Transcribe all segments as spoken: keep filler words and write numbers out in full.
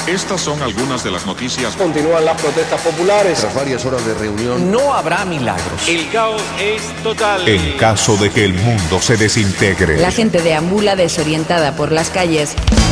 Estas son algunas de las noticias. Continúan las protestas populares. Tras varias horas de reunión, no habrá milagros. El caos es total. En caso de que el mundo se desintegre. La gente deambula desorientada por las calles.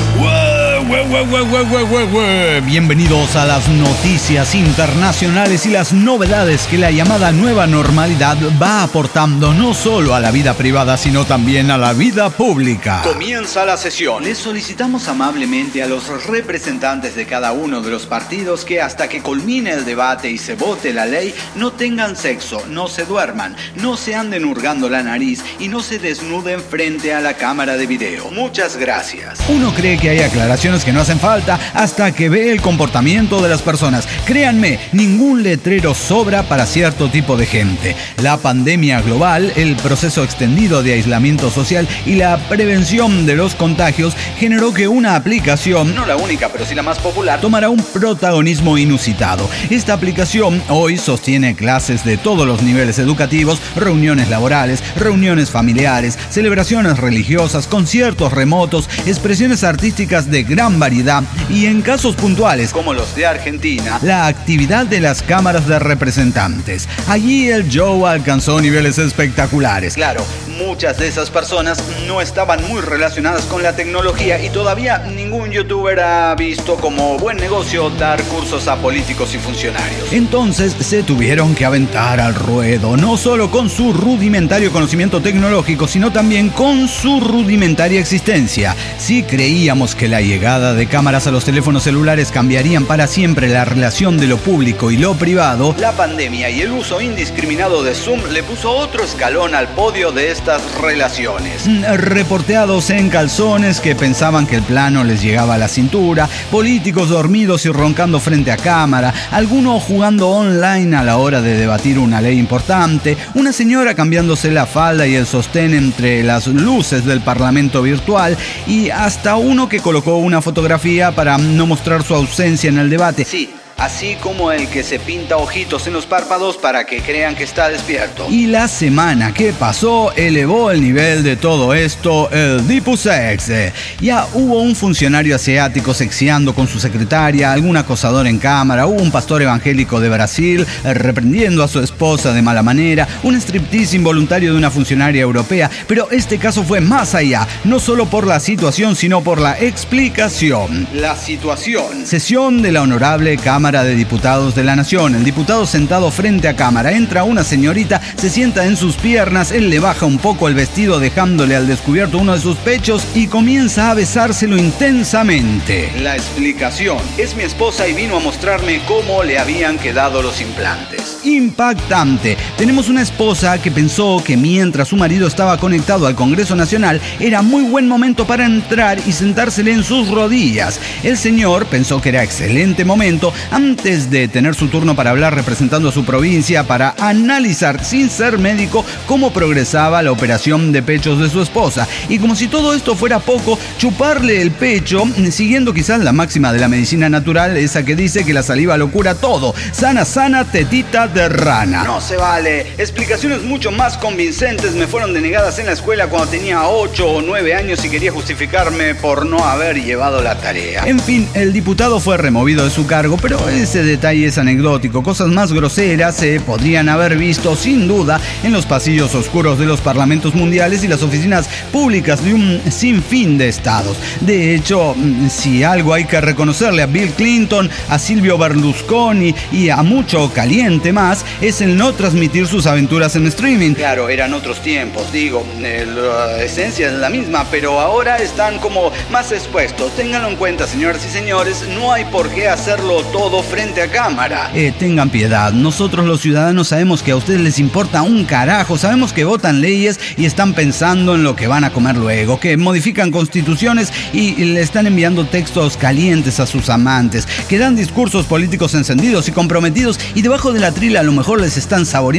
Bienvenidos a las noticias internacionales y las novedades que la llamada nueva normalidad va aportando no solo a la vida privada, sino también a la vida pública. Comienza la sesión. Les solicitamos amablemente a los representantes de cada uno de los partidos que hasta que culmine el debate y se vote la ley, no tengan sexo, no se duerman, no se anden hurgando la nariz y no se desnuden frente a la cámara de video. Muchas gracias. Uno cree que hay aclaraciones que no hacen falta hasta que ve el comportamiento de las personas. Créanme, ningún letrero sobra para cierto tipo de gente. La pandemia global, el proceso extendido de aislamiento social y la prevención de los contagios generó que una aplicación, no la única pero sí la más popular, tomará un protagonismo inusitado. Esta aplicación hoy sostiene clases de todos los niveles educativos, reuniones laborales, reuniones familiares, celebraciones religiosas, conciertos remotos, expresiones artísticas de gran variedad y en casos puntuales, como los de Argentina, la actividad de las cámaras de representantes. Allí el show alcanzó niveles espectaculares. Claro, muchas de esas personas no estaban muy relacionadas con la tecnología y todavía ningún youtuber ha visto como buen negocio dar cursos a políticos y funcionarios. Entonces se tuvieron que aventar al ruedo, no solo con su rudimentario conocimiento tecnológico, sino también con su rudimentaria existencia. Si creíamos que la llegada de cámaras a los teléfonos celulares cambiarían para siempre la relación de lo público y lo privado, la pandemia y el uso indiscriminado de Zoom le puso otro escalón al podio de estas relaciones. Reporteados en calzones que pensaban que el plano les llegaba a la cintura, políticos dormidos y roncando frente a cámara, algunos jugando online a la hora de debatir una ley importante, una señora cambiándose la falda y el sostén entre las luces del parlamento virtual y hasta uno que colocó una fotografía para no mostrar su ausencia en el debate. Sí, así como el que se pinta ojitos en los párpados para que crean que está despierto. Y la semana que pasó elevó el nivel de todo esto el Dipusex. Ya hubo un funcionario asiático sexeando con su secretaria, algún acosador en cámara, hubo un pastor evangélico de Brasil reprendiendo a su esposa de mala manera, un striptease involuntario de una funcionaria europea, pero este caso fue más allá, no solo por la situación, sino por la explicación. La situación. Sesión de la honorable Cámara de Diputados de la Nación. El diputado sentado frente a cámara. Entra una señorita, se sienta en sus piernas, él le baja un poco el vestido dejándole al descubierto uno de sus pechos y comienza a besárselo intensamente. La explicación. Es mi esposa y vino a mostrarme cómo le habían quedado los implantes. Impactante. Tenemos una esposa que pensó que mientras su marido estaba conectado al Congreso Nacional era muy buen momento para entrar y sentársele en sus rodillas. El señor pensó que era excelente momento antes de tener su turno para hablar representando a su provincia para analizar sin ser médico cómo progresaba la operación de pechos de su esposa. Y como si todo esto fuera poco, chuparle el pecho, siguiendo quizás la máxima de la medicina natural, esa que dice que la saliva lo cura todo. Sana, sana, tetita de rana. No se vale. Explicaciones mucho más convincentes me fueron denegadas en la escuela cuando tenía ocho o nueve años y quería justificarme por no haber llevado la tarea. En fin, el diputado fue removido de su cargo, pero ese detalle es anecdótico. Cosas más groseras se podrían haber visto sin duda en los pasillos oscuros de los parlamentos mundiales y las oficinas públicas de un sinfín de estados. De hecho, si algo hay que reconocerle a Bill Clinton, a Silvio Berlusconi y a mucho caliente más, es el no transmitir sus aventuras en streaming. Claro, eran otros tiempos, digo, eh, la esencia es la misma, pero ahora están como más expuestos. Ténganlo en cuenta, señoras y señores, no hay por qué hacerlo todo frente a cámara. Eh, tengan piedad, nosotros los ciudadanos sabemos que a ustedes les importa un carajo, sabemos que votan leyes y están pensando en lo que van a comer luego, que modifican constituciones y le están enviando textos calientes a sus amantes, que dan discursos políticos encendidos y comprometidos y debajo de la trila a lo mejor les están saboreando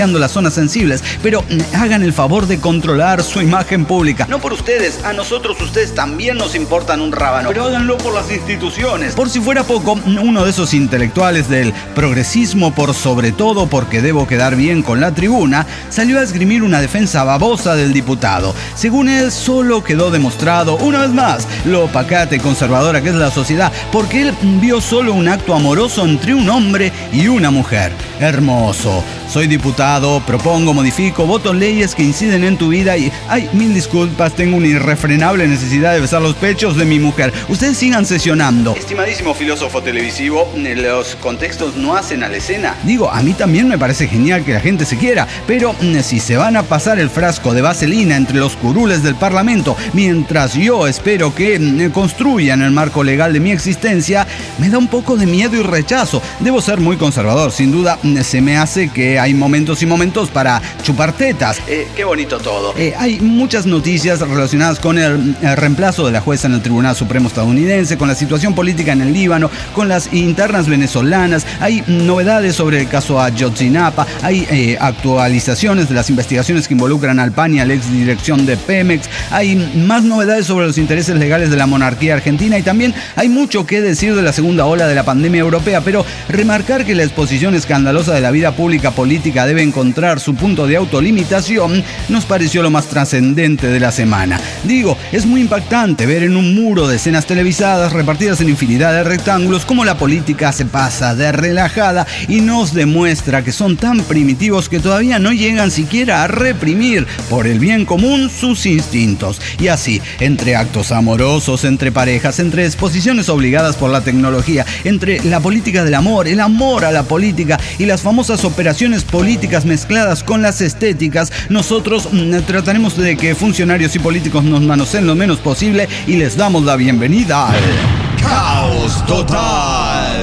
bloqueando las zonas sensibles, pero mm, hagan el favor de controlar su imagen pública. No por ustedes, a nosotros ustedes también nos importan un rábano, pero háganlo por las instituciones. Por si fuera poco, uno de esos intelectuales del progresismo por sobre todo porque debo quedar bien con la tribuna, salió a esgrimir una defensa babosa del diputado. Según él, solo quedó demostrado una vez más lo pacata y conservadora que es la sociedad, porque él vio solo un acto amoroso entre un hombre y una mujer. Hermoso. Soy diputado, propongo, modifico, voto leyes que inciden en tu vida y... Ay, mil disculpas, tengo una irrefrenable necesidad de besar los pechos de mi mujer. Ustedes sigan sesionando. Estimadísimo filósofo televisivo, los contextos no hacen a la escena. Digo, a mí también me parece genial que la gente se quiera, pero si se van a pasar el frasco de vaselina entre los curules del Parlamento, mientras yo espero que construyan el marco legal de mi existencia, me da un poco de miedo y rechazo. Debo ser muy conservador, sin duda se me hace que hay momentos y momentos para chupar tetas. Eh, qué bonito todo. Eh, hay muchas noticias relacionadas con el, el reemplazo de la jueza en el Tribunal Supremo estadounidense, con la situación política en el Líbano, con las internas venezolanas. Hay novedades sobre el caso Ayotzinapa, hay eh, actualizaciones de las investigaciones que involucran al P A N y a la ex dirección de Pemex, hay más novedades sobre los intereses legales de la monarquía argentina y también hay mucho que decir de la segunda ola de la pandemia europea, pero remarcar que la exposición escandalosa de la vida pública política debe encontrar su punto de autolimitación nos pareció lo más trascendente de la semana. Digo, es muy impactante ver en un muro de escenas televisadas repartidas en infinidad de rectángulos cómo la política se pasa de relajada y nos demuestra que son tan primitivos que todavía no llegan siquiera a reprimir por el bien común sus instintos. Y así, entre actos amorosos, entre parejas, entre exposiciones obligadas por la tecnología, entre la política del amor, el amor a la política y las famosas operaciones políticas mezcladas con las estéticas, nosotros mm, trataremos de que funcionarios y políticos nos manoseen lo menos posible y les damos la bienvenida al Caos Total.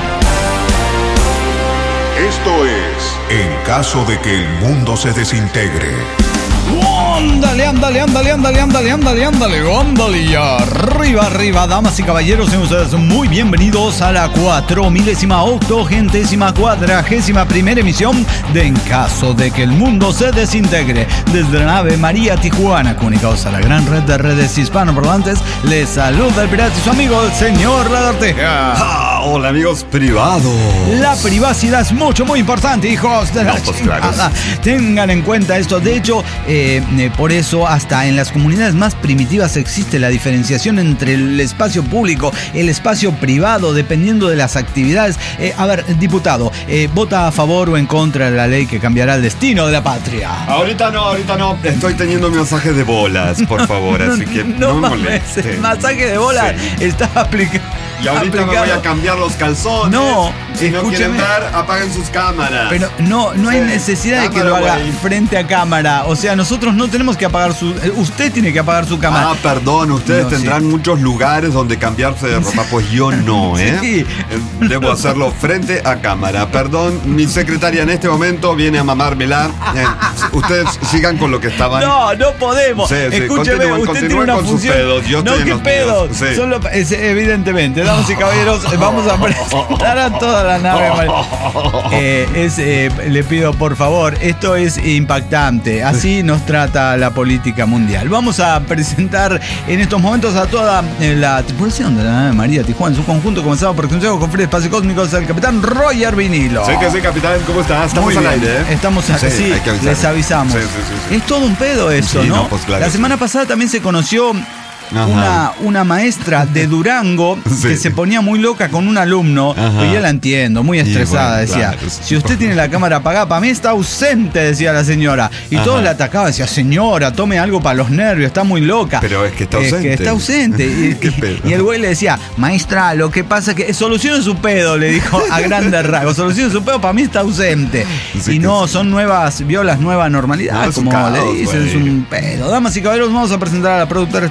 Esto es En caso de que el mundo se desintegre. Ándale, ándale, ándale, ándale, ándale, ándale, ándale, ándale, y arriba, arriba, damas y caballeros, sean ustedes muy bienvenidos a la cuatro milésima octogentésima cuadragésima primera emisión de En caso de que el mundo se desintegre. Desde la nave María Tijuana, comunicados a la gran red de redes hispanoparlantes, les saluda el pirata y su amigo, el señor Lagarteja. Ah, hola amigos privados. La privacidad es mucho, muy importante, hijos de la no, pues, claro. Tengan en cuenta esto. De hecho, eh, eh, por eso hasta en las comunidades más primitivas existe la diferenciación entre el espacio público, el espacio privado, dependiendo de las actividades. Eh, a ver, diputado, eh, ¿vota a favor o en contra de la ley que cambiará el destino de la patria? Ahorita no, ahorita no. Estoy teniendo mi masaje de bolas, por favor, así que no, no me moleste. El masaje de bolas sí. Está aplicado. Y ahorita aplicado. Me voy a cambiar los calzones. No, si no quieren ver, apaguen sus cámaras. Pero no, no sí. hay necesidad cámara, de que lo haga wey. frente a cámara. O sea, nosotros no tenemos que apagar su... Usted tiene que apagar su cámara. Ah, perdón, ustedes no, tendrán sí. muchos lugares donde cambiarse de ropa. Pues yo no, ¿eh? Sí. Debo hacerlo frente a cámara. Perdón, mi secretaria en este momento viene a mamármela. Eh, ustedes sigan con lo que estaban. No, no podemos. Sí, sí. Escúcheme, continúen, usted tiene una con función. Sus pedos. Yo no, estoy ¿qué en los pedos? Sí. Solo, es, evidentemente, damas y caballeros, vamos a presentar a toda la nave. Eh, es, eh, le pido por favor, esto es impactante. Así nos trata la política mundial. Vamos a presentar en estos momentos a toda la tripulación de la nave María Tijuana en su conjunto, comenzado por el Consejo con Free Espacio Cósmicos, el capitán Roger Vinilo. Sí que sí, capitán, ¿cómo estás? Estamos al aire, ¿eh? Estamos aquí, sí, sí les avisamos. Sí, sí, sí, sí. Es todo un pedo eso, sí, ¿no? no pues, claro, la semana sí. pasada también se conoció Una, una maestra de Durango sí. que se ponía muy loca con un alumno. Pues ya la entiendo, muy estresada. Bueno, decía, claro, si usted tiene la cámara apagada, para mí está ausente, decía la señora. Y Ajá. todos la atacaban, decía, señora, tome algo para los nervios, está muy loca. Pero es que está ausente. Es que está ausente. y, y, y el güey le decía, maestra, lo que pasa es que solucione su pedo, le dijo a grandes rasgos. Solucione su pedo, para mí está ausente. Sí, y no, sí. son nuevas, violas, nueva normalidad, no, como le dicen, wey. es un pedo. Damas y caballeros, vamos a presentar a la productora estrella de este programa,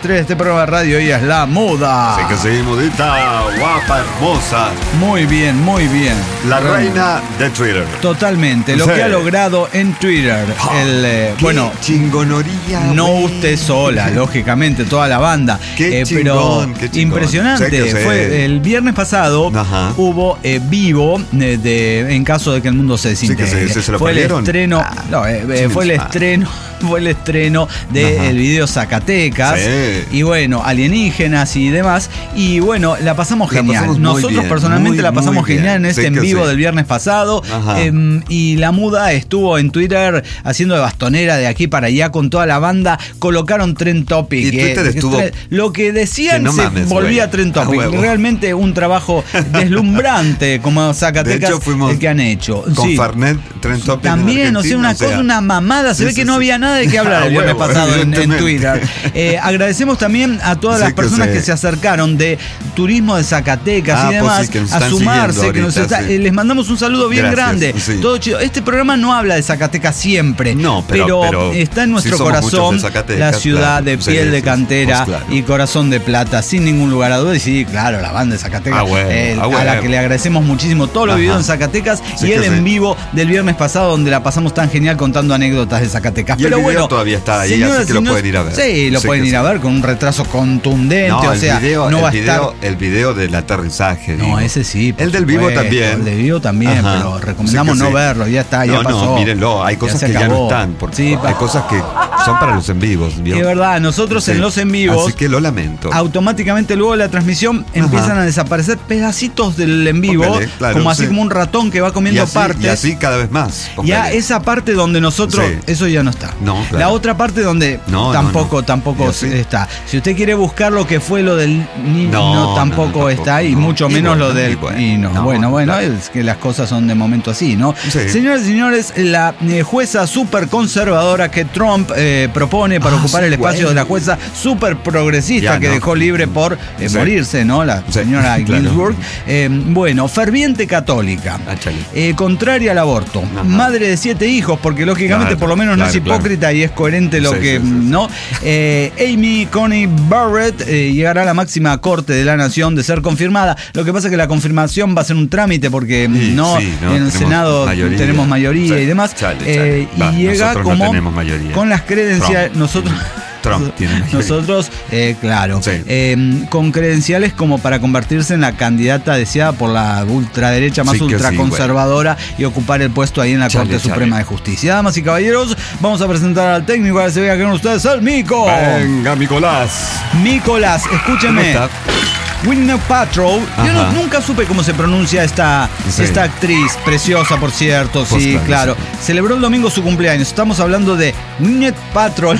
programa de radio ella es la muda. Así que sí, mudita, guapa, hermosa. Muy bien, muy bien. La reina de Twitter. Totalmente, lo Sí. que ha logrado en Twitter. El, eh, Qué bueno, chingonería. no güey. usted sola, lógicamente, toda la banda. Qué Eh, chingón, pero qué chingón. impresionante. Sé que sé. Fue el viernes pasado. Ajá. Hubo eh, vivo de, de- en caso de que el mundo se Sí, que desintegre. se- se- se lo fue el perdieron. estreno. Ah, no, eh, eh, sí, fue el ah. estreno. Fue el estreno del video Zacatecas. Sí. Y bueno, alienígenas y demás. Y bueno, la pasamos La genial. pasamos muy Nosotros bien, personalmente muy, la pasamos muy genial bien. en este Sí en que vivo sí. del viernes pasado. Ajá. Em, y la muda estuvo en Twitter haciendo de bastonera de aquí para allá con toda la banda. Colocaron Trend Topic. Y Twitter eh, estuvo- tre- Lo que decían Que no se mames, volvía güey. Trend A Topic. huevo. Realmente un trabajo deslumbrante como Zacatecas De hecho, fuimos el que han hecho. Con Sí. Fernet, Trend Topic en También, o sea, Argentina, una cosa, una mamada. Se Sí, ve sí, que no sí. había nada de qué hablar Ah, el viernes huevo, pasado en, en evidentemente. Twitter. Eh, agradecemos también a todas Sí las que personas sí. que se acercaron de turismo de Zacatecas Ah, y pues demás sí, que nos a están sumarse. siguiendo Que nos ahorita, está- sí. eh, les mandamos un saludo bien Gracias, grande. sí. Todo chido. Este programa no habla de Zacatecas siempre. No, pero- pero está en nuestro sí somos muchos corazón de Zacatecas, la ciudad claro. de Sí, piel sí, de sí, cantera pues claro. y corazón de plata, sin ningún lugar a dudas. Y sí, claro, la banda de Zacatecas, Ah, huevo, eh, ah, a la huevo. que le agradecemos muchísimo todos los Ajá. videos en Zacatecas Sí y que el sí. en vivo del viernes pasado donde la pasamos tan genial contando anécdotas de Zacatecas. Y el Pero video bueno, todavía está ahí, señoras así que y lo señores, pueden ir a ver. Sí, lo Sí pueden que ir a sí. ver con un retraso contundente. No, o el sea, video, no el va a video, estar. el video del aterrizaje. No, digo. ese sí. por El del vivo supuesto, también. El del vivo también, Ajá. pero recomendamos Sí que no sí. verlo. Ya está, ya no, pasó. no, mírenlo, hay cosas se que ya acabó. no están, porque Sí, hay cosas que son para los en vivos. ¿vio? es verdad, nosotros Sí. en los en vivos. Así que lo lamento. Automáticamente luego de la transmisión empiezan a desaparecer pedacitos del en vivo, Póngale, claro, como así sí. como un ratón que va y comiendo así, partes. y así cada vez más. Ya póngale. esa parte donde nosotros, Sí. eso ya no está. No, claro. La otra parte donde No, no, tampoco, no. tampoco ¿Y así? está. Si usted quiere buscar lo que fue lo del niño, No, no, no, tampoco no, tampoco, está, y no. mucho Y menos bueno, lo del. y bueno, y no, no, bueno, bueno, claro. es que las cosas son de momento así, ¿no? Sí. Señoras y señores, la eh, jueza súper conservadora que Trump eh, propone para Ah, ocupar sí, el espacio güey. de la jueza súper progresista Ya, que no. dejó libre por eh, Sí. morirse, ¿no? La Sí, señora claro. Ginsburg. Eh, bueno, ferviente católica. Ah, chale. Eh, contraria al aborto. Ajá. Madre de siete hijos, porque lógicamente Claro, por lo menos no claro, es hipócrita y es coherente lo Sí, que, sí, sí, sí. ¿no? Eh, Amy Coney Barrett eh, llegará a la máxima corte de la nación de ser confirmada. Lo que pasa es que la confirmación va a ser un trámite porque Sí, no, sí, no, en el tenemos Senado mayoría. tenemos mayoría Sí, y demás. chale, Eh, chale. Va, y llega nosotros no como tenemos mayoría. con las credenciales, Trump. nosotros... Trump tiene mayoría. Nosotros, eh, claro, Sí. eh, con credenciales como para convertirse en la candidata deseada por la ultraderecha más Sí que sí, ultraconservadora y ocupar el puesto ahí en la Chale, Corte chale. Suprema de Justicia. Damas y caballeros, vamos a presentar al técnico para que se vea que con ustedes el Mico. Venga, Nicolás. Nicolás, escúcheme. ¿Cómo está? Gwyneth Paltrow, yo no- Ajá. nunca supe cómo se pronuncia esta, Sí. esta actriz, preciosa por cierto, Pues sí, claro, claro. Celebró el domingo su cumpleaños, estamos hablando de Gwyneth Paltrow.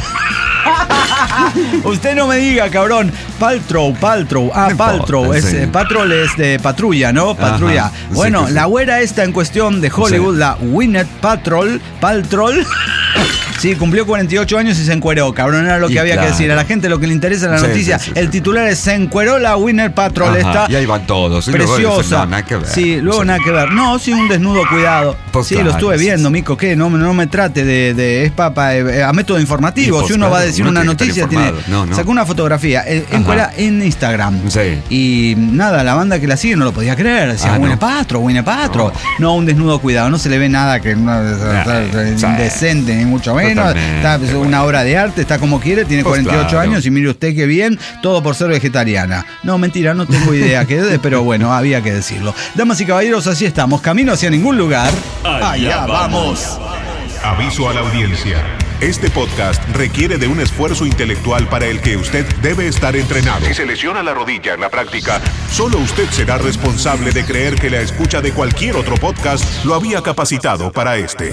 Usted no me diga, cabrón. Paltrow, Paltrow, ah, No Paltrow, importa, es, sí. eh, Patrol es de patrulla, ¿no? Patrulla. Ajá, sí Bueno, que sí. la güera esta en cuestión de Hollywood, Sí. la Gwyneth Paltrow, Paltrow. Sí, cumplió cuarenta y ocho años y se encueró, cabrón, era lo que Y había claro. que decir. A la gente lo que le interesa en la Sí, noticia, sí, sí, el sí. titular es se encueró la Gwyneth Paltrow, Ajá, esta y ahí van todos. Y luego dicen, preciosa. no, nada que ver. Sí, luego Sí. nada que ver. No, sí, un desnudo cuidado. Pues sí, claro, lo estuve sí, viendo, sí. Mico, ¿qué? No, no me trate de, de es papa, eh, a método informativo. Y pues si uno claro, va a decir uno una tiene que estar noticia, tiene, informado. No, no. sacó una fotografía eh, Ajá. encuera en Instagram. Sí. Y nada, la banda que la sigue no lo podía creer. Decía, Ah, Gwyneth no. Paltrow, Gwyneth Paltrow. No. un desnudo cuidado, no se le ve nada que no, sí. indecente, ni mucho menos. Totalmente, Está es una bueno. obra de arte, está como quiere, tiene Pues cuarenta y ocho claro. años y mire usted qué bien, todo por ser vegetariana. No, mentira, no tengo idea qué de, pero bueno, había que decirlo. Damas y caballeros, así estamos, camino hacia ningún lugar. Allá vamos. Aviso a la audiencia. Este podcast requiere de un esfuerzo intelectual para el que usted debe estar entrenado. Si se lesiona la rodilla en la práctica, solo usted será responsable de creer que la escucha de cualquier otro podcast lo había capacitado para este.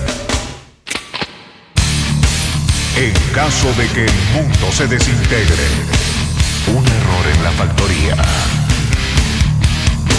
En caso de que el mundo se desintegre, un error en la factoría.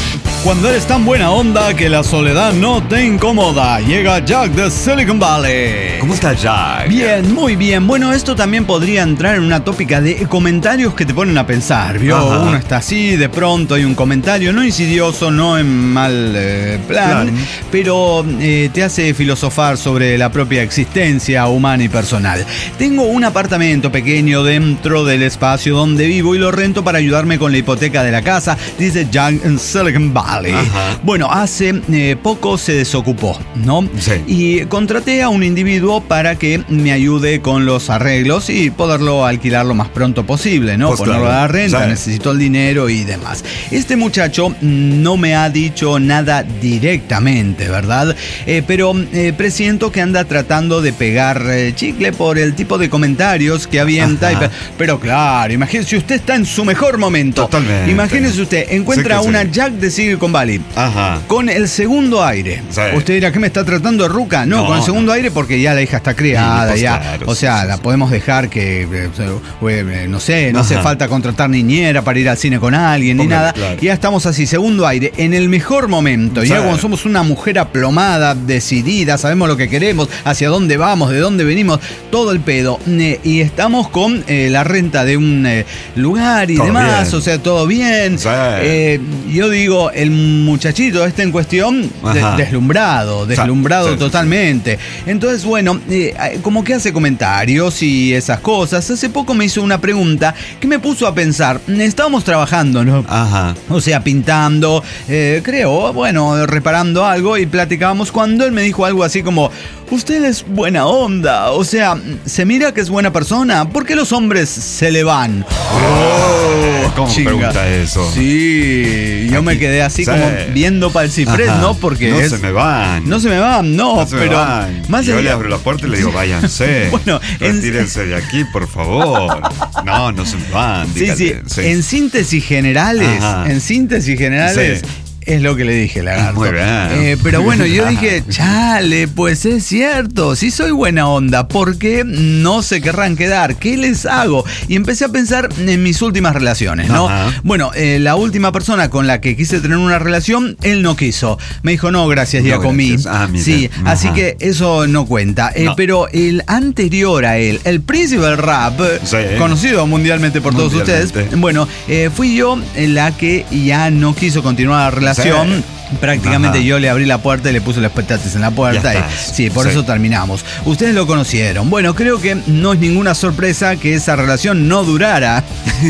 Cuando eres tan buena onda que la soledad no te incomoda. Llega Jack de Silicon Valley. ¿Cómo está Jack? Bien, muy bien. Bueno, esto también podría entrar en una tópica de comentarios que te ponen a pensar, ¿vio? Ajá. Uno está así, de pronto hay un comentario, no insidioso, no en mal eh, plan, plan, pero eh, te hace filosofar sobre la propia existencia humana y personal. Tengo un apartamento pequeño dentro del espacio donde vivo y lo rento para ayudarme con la hipoteca de la casa, dice Jack en Silicon Valley. Ajá. Bueno, hace eh, poco se desocupó, ¿no? Sí. Y contraté a un individuo para que me ayude con los arreglos y poderlo alquilar lo más pronto posible, ¿no? Pues ponerlo claro. a la renta, sí. Necesito el dinero y demás. Este muchacho no me ha dicho nada directamente, ¿verdad? Eh, pero eh, presiento que anda tratando de pegar eh, chicle por el tipo de comentarios que avienta. Y, pero claro, imagínese, usted está en su mejor momento. Totalmente. Imagínese usted, encuentra una sí. Jack de Silicon Valley. Ajá. Con el segundo aire. Sí. Usted dirá, ¿qué me está tratando de ruca? No, no con el segundo no. aire porque ya la hija está criada, sí, ya. Claro, o sea, sí, sí, la sí. podemos dejar que, eh, no sé, no Ajá. hace falta contratar niñera para ir al cine con alguien Ponga, ni nada. Claro. Ya estamos así, segundo aire, en el mejor momento. Sí. Ya cuando somos una mujer aplomada, decidida, sabemos lo que queremos, hacia dónde vamos, de dónde venimos, todo el pedo. Eh, y estamos con eh, la renta de un eh, lugar y todo demás, bien. O sea, todo bien. Sí. Eh, yo digo, el muchachito este en cuestión, de, deslumbrado, deslumbrado sí, sí, totalmente. Sí. Entonces, bueno, eh, como que hace comentarios y esas cosas. Hace poco me hizo una pregunta que me puso a pensar. Estábamos trabajando, ¿no? Ajá. O sea, pintando, eh, creo, bueno, reparando algo y platicábamos cuando él me dijo algo así como: usted es buena onda, o sea, se mira que es buena persona. ¿Por qué los hombres se le van? Oh, ¿Cómo chinga. pregunta eso? Sí, yo Aquí, me quedé así sí. como viendo para el ciprés, Ajá. ¿no? Porque no es, se me van. No se me van, no, no se pero... Me van. Más yo allá... le abro la puerta y le digo, váyanse. Bueno, retírense en... de aquí, por favor. No, no se me van. Sí, sí, sí. En síntesis generales, Ajá. en síntesis generales... Sí. Es lo que le dije, lagarto. Muy bien. Eh, pero bueno, yo dije, chale, pues es cierto, sí soy buena onda, ¿por qué no se querrán quedar? ¿Qué les hago? Y empecé a pensar en mis últimas relaciones, ¿no? Ajá. Bueno, eh, la última persona con la que quise tener una relación, él no quiso. Me dijo, no, gracias, ya no, comí. Gracias. Ah, sí, Ajá. así que eso no cuenta. Eh, no. Pero el anterior a él, el príncipe del rap, sí. conocido mundialmente por mundialmente. todos ustedes, bueno, eh, fui yo la que ya no quiso continuar la relación. Sí. Prácticamente Ajá. yo le abrí la puerta y le puse los petates en la puerta y sí, por sí. eso terminamos. Ustedes lo conocieron. Bueno, creo que no es ninguna sorpresa que esa relación no durara.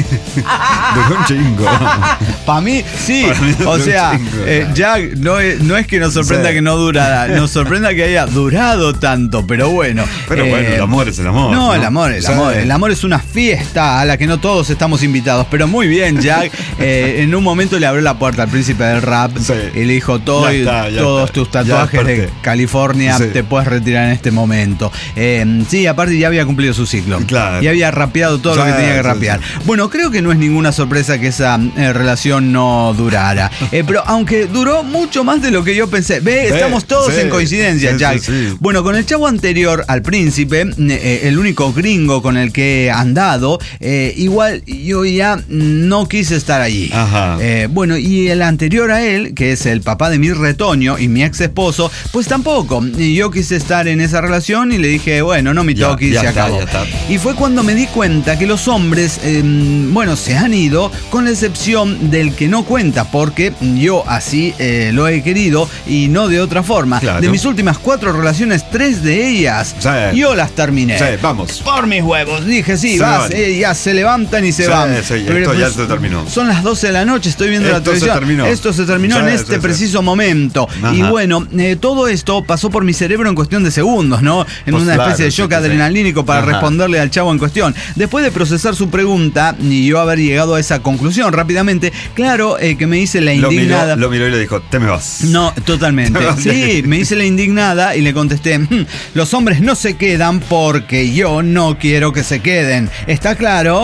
Duró un chingo. Para mí, sí. Mí o sea, eh, Jack, no es, no es que nos sorprenda sí. que no durara, nos sorprenda que haya durado tanto, pero bueno. Pero eh, bueno, el amor es el amor. No, ¿no? el amor, el sí. amor. El amor es una fiesta a la que no todos estamos invitados. Pero muy bien, Jack. eh, en un momento le abrió la puerta al príncipe del rap sí. y le dijo, todo, está, todos está. tus tatuajes de California sí. te puedes retirar en este momento. Eh, sí, aparte ya había cumplido su ciclo. Claro. Y había rapeado todo sí, lo que tenía que rapear. Sí, sí. Bueno, creo que no es ninguna sorpresa que esa eh, relación no durara. Eh, pero aunque duró mucho más de lo que yo pensé. Ve, sí, estamos todos sí, en coincidencia, sí, Jack. Sí, sí. Bueno, con el chavo anterior al príncipe, eh, el único gringo con el que he andado, eh, igual yo ya no quise estar allí. Ajá. Eh, bueno, y el anterior a él, que es el papá de mi retoño y mi ex esposo, pues tampoco. Yo quise estar en esa relación y le dije, bueno, no me toques y se está, acabó. Y fue cuando me di cuenta que los hombres, eh, bueno, se han ido con la excepción del que no cuenta, porque yo así eh, lo he querido y no de otra forma. Claro. De mis últimas cuatro relaciones, tres de ellas, sí. yo las terminé. Sí, vamos. Por mis huevos. Dije, sí, vas, eh, ya se levantan y se sí, van. Sí, Pero, esto pues, ya se terminó. Son las doce de la noche, estoy viendo esto la televisión. Se terminó. Esto se terminó sí, en este sí, preciso sí. momento. Ajá. Y bueno, eh, todo esto pasó por mi cerebro en cuestión de segundos, ¿no? En pues una claro, especie de shock sí, adrenalínico sí. para Ajá. responderle al chavo en cuestión. Después de procesar su pregunta y yo haber llegado a esa conclusión rápidamente, claro eh, que me hice la indignada. Lo miró, lo miró y le dijo, te me vas. No, totalmente. Sí, me hice la indignada y le contesté, hm, los hombres no se quedan porque yo no quiero que se queden. ¿Está claro?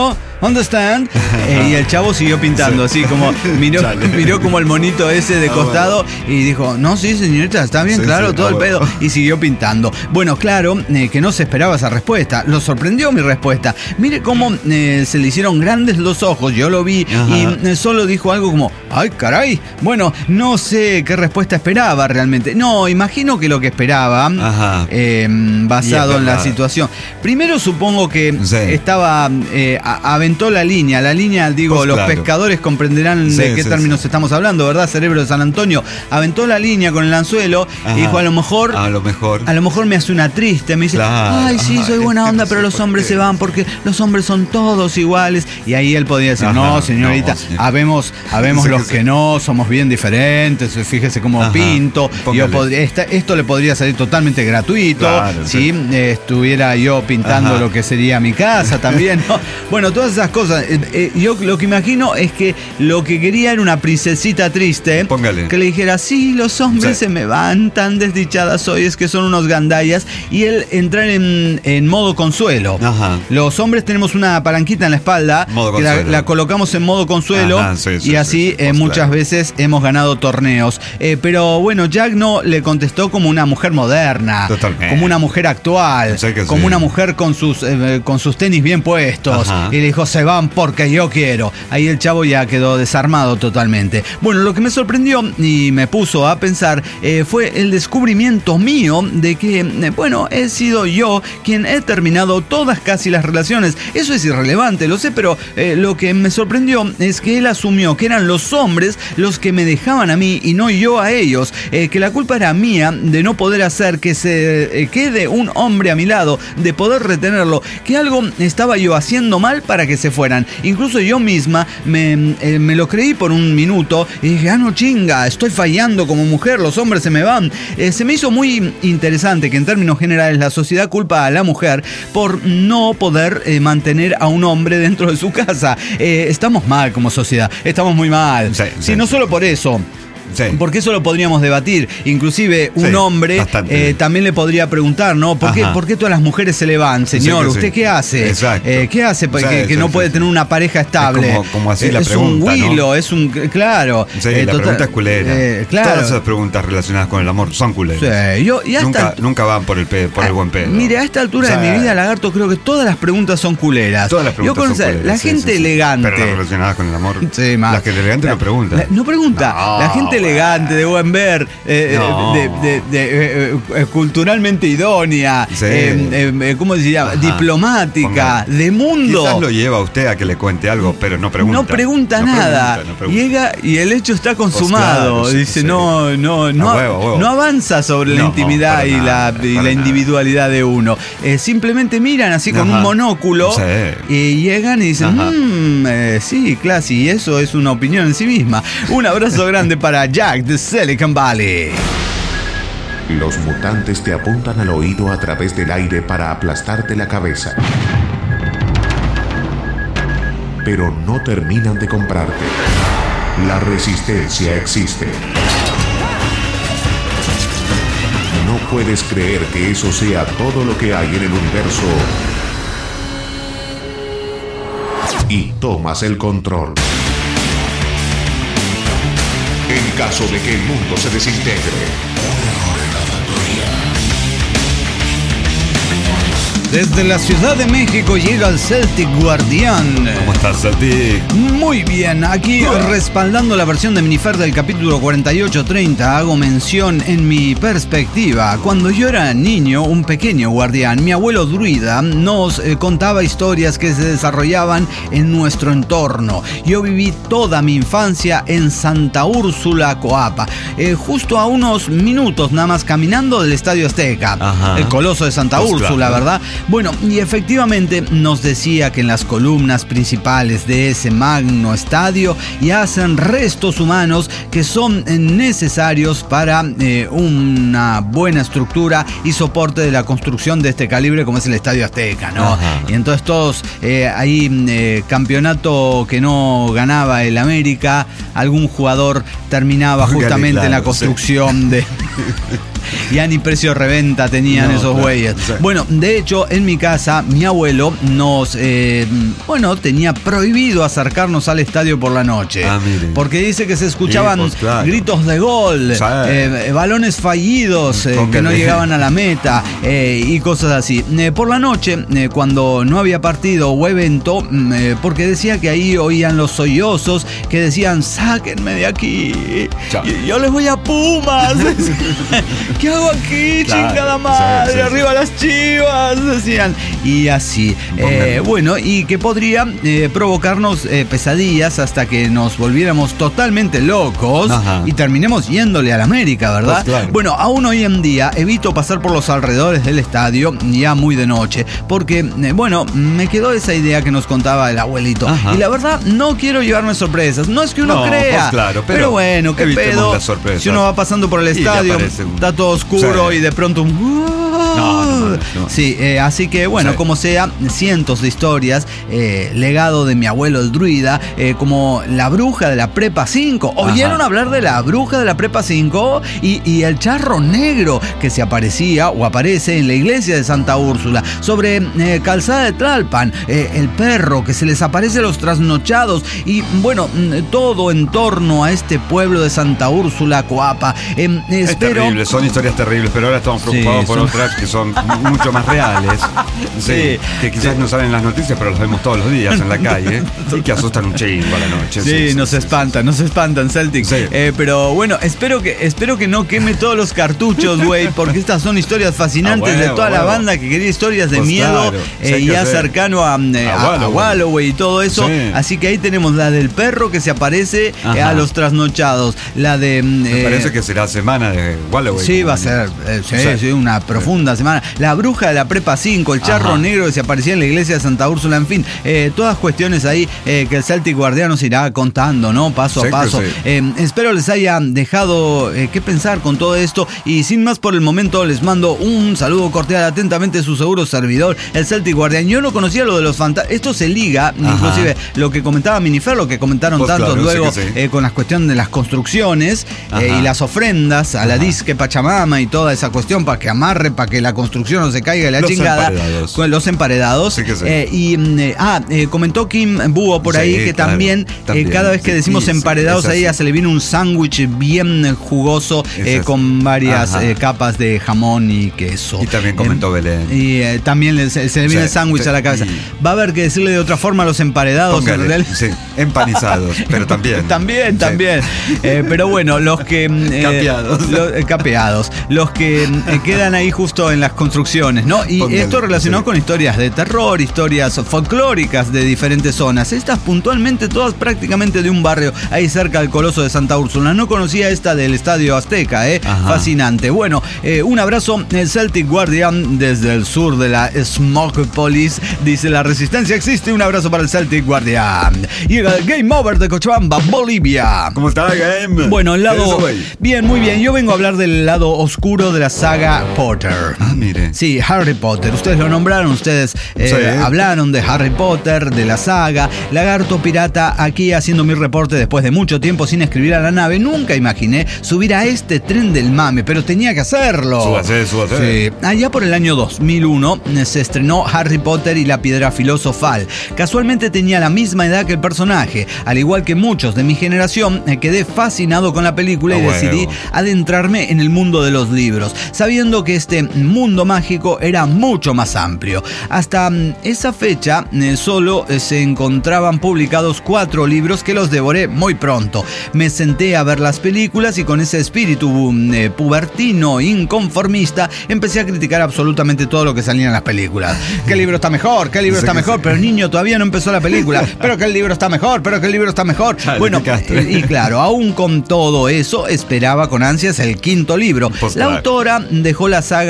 understand? Eh, y el chavo siguió pintando, sí. así como miró, miró como el monito ese de costado ah, bueno. y dijo, no, sí, señorita, está bien, sí, claro, sí, todo ah, el pedo. Bueno. Y siguió pintando. Bueno, claro, eh, que no se esperaba esa respuesta. Lo sorprendió mi respuesta. Mire cómo eh, se le hicieron grandes los ojos. Yo lo vi. Ajá. Y eh, solo dijo algo como, ay, caray. Bueno, no sé qué respuesta esperaba realmente. No, imagino que lo que esperaba, eh, basado en la situación. Primero supongo que sí. estaba, eh, aventó la línea. La línea, digo, pues los claro. pescadores comprenderán sí, de qué sí, términos sí. estamos hablando, ¿verdad? Cerebro de San Antonio. Aventó la línea con el anzuelo Ajá. y dijo, a lo mejor, a lo mejor, a lo mejor me hace una triste. Me dice, claro. ay, sí, soy buena onda, pero los hombres se van porque los hombres son todos iguales. Y ahí él podía decir, Ajá, no, señorita, no, señor. habemos, habemos sí, los que, que no, somos bien diferentes. Fíjese cómo Ajá. pinto. Yo podría, esta, esto le podría salir totalmente gratuito claro, si sí. eh, estuviera yo pintando Ajá. lo que sería mi casa también, ¿no? Bueno, todas esas cosas. Eh, eh, yo lo que imagino es que lo que quería era una princesita triste. Póngale. Que le dijera, sí, los hombres sí. se me van, tan desdichadas soy, es que son unos gandallas. Y él entrar en, en modo consuelo. Ajá. Los hombres tenemos una palanquita en la espalda modo que la, la colocamos en modo consuelo. Ajá, sí, sí, y así sí, sí, eh, muchas claro. veces hemos ganado torneos. Eh, pero bueno, Jack no le contestó como una mujer moderna, Totalmente. como una mujer actual, como sí. una mujer con sus, eh, con sus tenis bien puestos. Ajá. Y le dijo, se van porque yo quiero. Ahí el chavo ya quedó desarmado totalmente. Bueno, lo que me sorprendió y me puso a pensar eh, fue el descubrimiento mío de que, eh, bueno, he sido yo quien he terminado todas casi las relaciones. Eso es irrelevante, lo sé, pero eh, lo que me sorprendió es que él asumió que eran los hombres los que me dejaban a mí y no yo a ellos, eh, que la culpa era mía de no poder hacer que se eh, quede un hombre a mi lado, de poder retenerlo, que algo estaba yo haciendo mal para que se fueran. Incluso yo misma me, eh, me lo creí por un minuto y dije, ah, no chinga, estoy fallando como mujer, los hombres se me van. Eh, se me hizo muy interesante que en términos generales la sociedad culpa a la mujer por no poder eh, mantener a un hombre dentro de su casa. Eh, estamos mal como sociedad, estamos muy mal. Sí, sí, sí no solo por eso. Sí. Porque eso lo podríamos debatir. Inclusive un sí, hombre eh, también le podría preguntar, ¿no? ¿Por qué, ¿Por qué todas las mujeres se le van, señor? Sí, ¿Usted sí. qué hace? Exacto. Eh, ¿Qué hace o sea, que, que no sí, puede sí. tener una pareja estable? Es como, como así eh, la es pregunta, un huilo, ¿no? es un... Claro. Sí, eh, la total, pregunta es culera. Eh, claro. Todas esas preguntas relacionadas con el amor son culeras. Sí, yo, y hasta, nunca, nunca van por el, pedo, por el buen pedo. Mire, a esta altura o sea, de mi vida, Lagarto, creo que todas las preguntas son culeras. Todas las preguntas yo, son culeras. La gente sí, sí, elegante... Pero las relacionadas con el amor... Sí, las que elegante no preguntan. La, no pregunta. No, la gente bueno. elegante, de buen ver, eh, no. de, de, de, de, eh, culturalmente idónea, sí. eh, eh, ¿cómo se llama? Ajá. Diplomática, Ponga. de mundo. Quizás lo lleva a usted a que le cuente algo, pero no pregunta. No pregunta no nada. Pregunta, no pregunta. Llega y el hecho está consumado. Pues claro, Dice, sí, no, no, no, a huevo, a huevo. no avanza sobre no, la intimidad y, nada, la, y la individualidad nada. de uno. Eh, simplemente miran así con Ajá. un monóculo sí. y llegan y dicen, mmm, eh, sí, clase, y eso es una opinión en sí misma. Un abrazo grande para Jack de Silicon Valley. Los mutantes te apuntan al oído a través del aire para aplastarte la cabeza. Pero no terminan de comprarte. La resistencia existe. No puedes creer que eso sea todo lo que hay en el universo. Y tomas el control. En caso de que el mundo se desintegre. Desde la Ciudad de México llega el Celtic Guardián. ¿Cómo estás, Celtic? Muy bien, aquí respaldando la versión de Minifer del capítulo cuarenta y ocho treinta, hago mención en mi perspectiva. Cuando yo era niño, un pequeño guardián, mi abuelo druida nos eh, contaba historias que se desarrollaban en nuestro entorno. Yo viví toda mi infancia en Santa Úrsula, Coapa, eh, justo a unos minutos nada más caminando del Estadio Azteca. Ajá. El Coloso de Santa pues Úrsula, claro. ¿verdad? Bueno, y efectivamente nos decía que en las columnas principales de ese magno estadio yacen restos humanos que son necesarios para eh, una buena estructura y soporte de la construcción de este calibre como es el Estadio Azteca, ¿no? Ajá. Y entonces todos eh, ahí eh, campeonato que no ganaba el América, algún jugador terminaba justamente claro, en la construcción sí. de... Ya ni precio reventa tenían No, esos claro, güeyes. sí. Bueno, de hecho, en mi casa, mi abuelo nos, eh, bueno, tenía prohibido acercarnos al estadio por la noche. Ah, mire. Porque dice que se escuchaban Sí, pues, claro. gritos de gol, Sí. eh, balones fallidos eh, que Póngale. no llegaban a la meta eh, y cosas así. Eh, por la noche, eh, cuando no había partido o evento, mm, eh, porque decía que ahí oían los sollozos que decían, sáquenme de aquí, Chao. y- yo les voy a Pumas. ¿Qué hago aquí, Claro, chingada madre? sí, sí, sí. Arriba las chivas, decían. Y así. Eh, bueno, y que podría eh, provocarnos eh, pesadillas hasta que nos volviéramos totalmente locos. Ajá. Y terminemos yéndole a la América, ¿verdad? Pues claro. Bueno, aún hoy en día evito pasar por los alrededores del estadio ya muy de noche, porque, eh, bueno, me quedó esa idea que nos contaba el abuelito. Ajá. Y la verdad, no quiero llevarme sorpresas. No es que uno No, crea. pues claro, pero bueno, qué evitemos pedo. las sorpresas. Si uno va pasando por el Y ya estadio, aparece un- está todo oscuro Sí. y de pronto un... No, no, no, no. Sí, eh, así que bueno, Sí. como sea, cientos de historias, eh, legado de mi abuelo el druida, eh, como la bruja de la Prepa cinco. ¿Oyeron Ajá. hablar de la bruja de la Prepa cinco? Y, y el charro negro que se aparecía o aparece en la iglesia de Santa Úrsula. Sobre eh, Calzada de Tlalpan, eh, el perro que se les aparece a los trasnochados. Y bueno, mm, todo en torno a este pueblo de Santa Úrsula, Coapa. Eh, Es espero... terrible, son historias terribles, pero ahora estamos preocupados Sí, por son- otras que son mucho más reales. Sí, Sí, que quizás no salen en las noticias, pero las vemos todos los días en la calle y que asustan un chingo a la noche. Sí, nos espantan, nos espantan, Celtic. Sí. Eh, pero bueno, espero que, espero que no queme todos los cartuchos, güey, porque estas son historias fascinantes A huevo, de toda a la huevo. banda que quería historias de Pues miedo, claro, eh, sí, hay que ya hacer. cercano a, eh, A a- a Walloway. Walloway y todo eso. Sí. Así que ahí tenemos la del perro que se aparece eh, Ajá. a los trasnochados. La de. mm, Me eh, parece que será semana de Walloway. Sí, como va a el- ser eh, sí, Sí. sí, una profunda semana. La bruja de la Prepa cinco, el charro Ajá. negro que se aparecía en la iglesia de Santa Úrsula, en fin, eh, todas cuestiones ahí eh, que el Celtic Guardián nos irá contando, ¿no? Paso Sí a que paso. sí. Eh, espero les haya dejado eh, qué pensar con todo esto y sin más por el momento les mando un saludo cordial atentamente su seguro servidor, el Celtic Guardián. Yo no conocía lo de los fantasmas. Esto se liga, Ajá. inclusive lo que comentaba Minifer, lo que comentaron Pues tantos claro, luego sí que sí. eh, con la cuestión de las construcciones eh, Ajá. y las ofrendas a la Ajá. disque Pachamama y toda esa cuestión para que amarre, para que la construcción no se caiga de la Los chingada. emparedados. Con los emparedados. Sí que sí. Eh, y mm, eh, ah, eh, comentó Kim Búho por Sí, ahí que claro, también, también. eh, cada vez que Sí, decimos sí, emparedados es a ella así. se le viene un sándwich bien eh, jugoso Es eh, así. con varias Ajá. eh, capas de jamón y queso. Y también comentó Eh, Belén. Y eh, también le- se, se le viene Sí, el sándwich sí, a la cabeza. y- Va a haber que decirle de otra forma a los emparedados. en Póngale, realidad. sí, empanizados, pero también. También, Sí. también. Eh, pero bueno, los que. mm, eh, Capeados. lo- eh, capeados. Los que mm, eh, quedan ahí justo en las construcciones, ¿no? Y Póngale, esto relacionado sí. con historias de terror, historias folclóricas de diferentes zonas. Estas puntualmente, todas prácticamente de un barrio ahí cerca del Coloso de Santa Úrsula. No conocía esta del Estadio Azteca, ¿eh? Ajá. Fascinante. Bueno, eh, un abrazo, el Celtic Guardian desde el sur de la Smokepolis. Dice: la resistencia existe. Un abrazo para el Celtic Guardian. Llega el Game Over de Cochabamba, Bolivia. ¿Cómo está, Game? Bueno, el ¿Qué lado. es eso, güey? Bien, muy bien. Yo vengo a hablar del lado oscuro de la saga Potter. Ah, mire. Sí, Harry Potter. Ustedes lo nombraron, ustedes eh, Sí. hablaron de Harry Potter, de la saga. Lagarto Pirata, aquí haciendo mi reporte después de mucho tiempo sin escribir a la nave. Nunca imaginé subir a este tren del mame, pero tenía que hacerlo. Súbase, súbase. Sí. Allá por el año dos mil uno eh, se estrenó Harry Potter y la Piedra Filosofal. Casualmente tenía la misma edad que el personaje. Al igual que muchos de mi generación, eh, quedé fascinado con la película Ah, y huevo. decidí adentrarme en el mundo de los libros, sabiendo que este mundo mágico era mucho más amplio. Hasta mm, esa fecha eh, solo eh, se encontraban publicados cuatro libros que los devoré muy pronto. Me senté a ver las películas y con ese espíritu mm, eh, pubertino inconformista empecé a criticar absolutamente todo lo que salía en las películas. ¿Qué libro está mejor? ¿Qué libro Sí está que mejor? sí. Pero niño, todavía no empezó la película. Pero que el libro está mejor, pero que el libro está mejor. Chale, Bueno, qué castre. eh, y claro, aún con todo eso, esperaba con ansias el quinto libro. Pues La claro. autora dejó la saga con la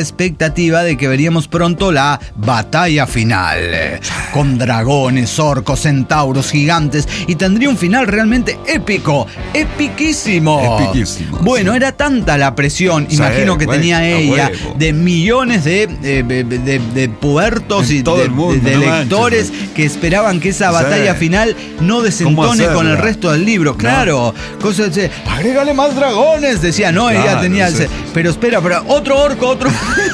expectativa de que veríamos pronto la batalla final, con dragones, orcos, centauros, gigantes, y tendría un final realmente épico, epiquísimo. Epiquísimo. Bueno, sí. era tanta la presión, Sí, imagino que güey, tenía a ella, huevo. de millones de, de, de, de, de pubertos En y todo de, el mundo, de no lectores manches, que esperaban que esa Sí. batalla final no desentone hacerla? con el resto del libro. Claro, cosas de, agrégale más dragones, decía, no, ella Claro, tenía, sí. pero espera, pero otro orco, otro,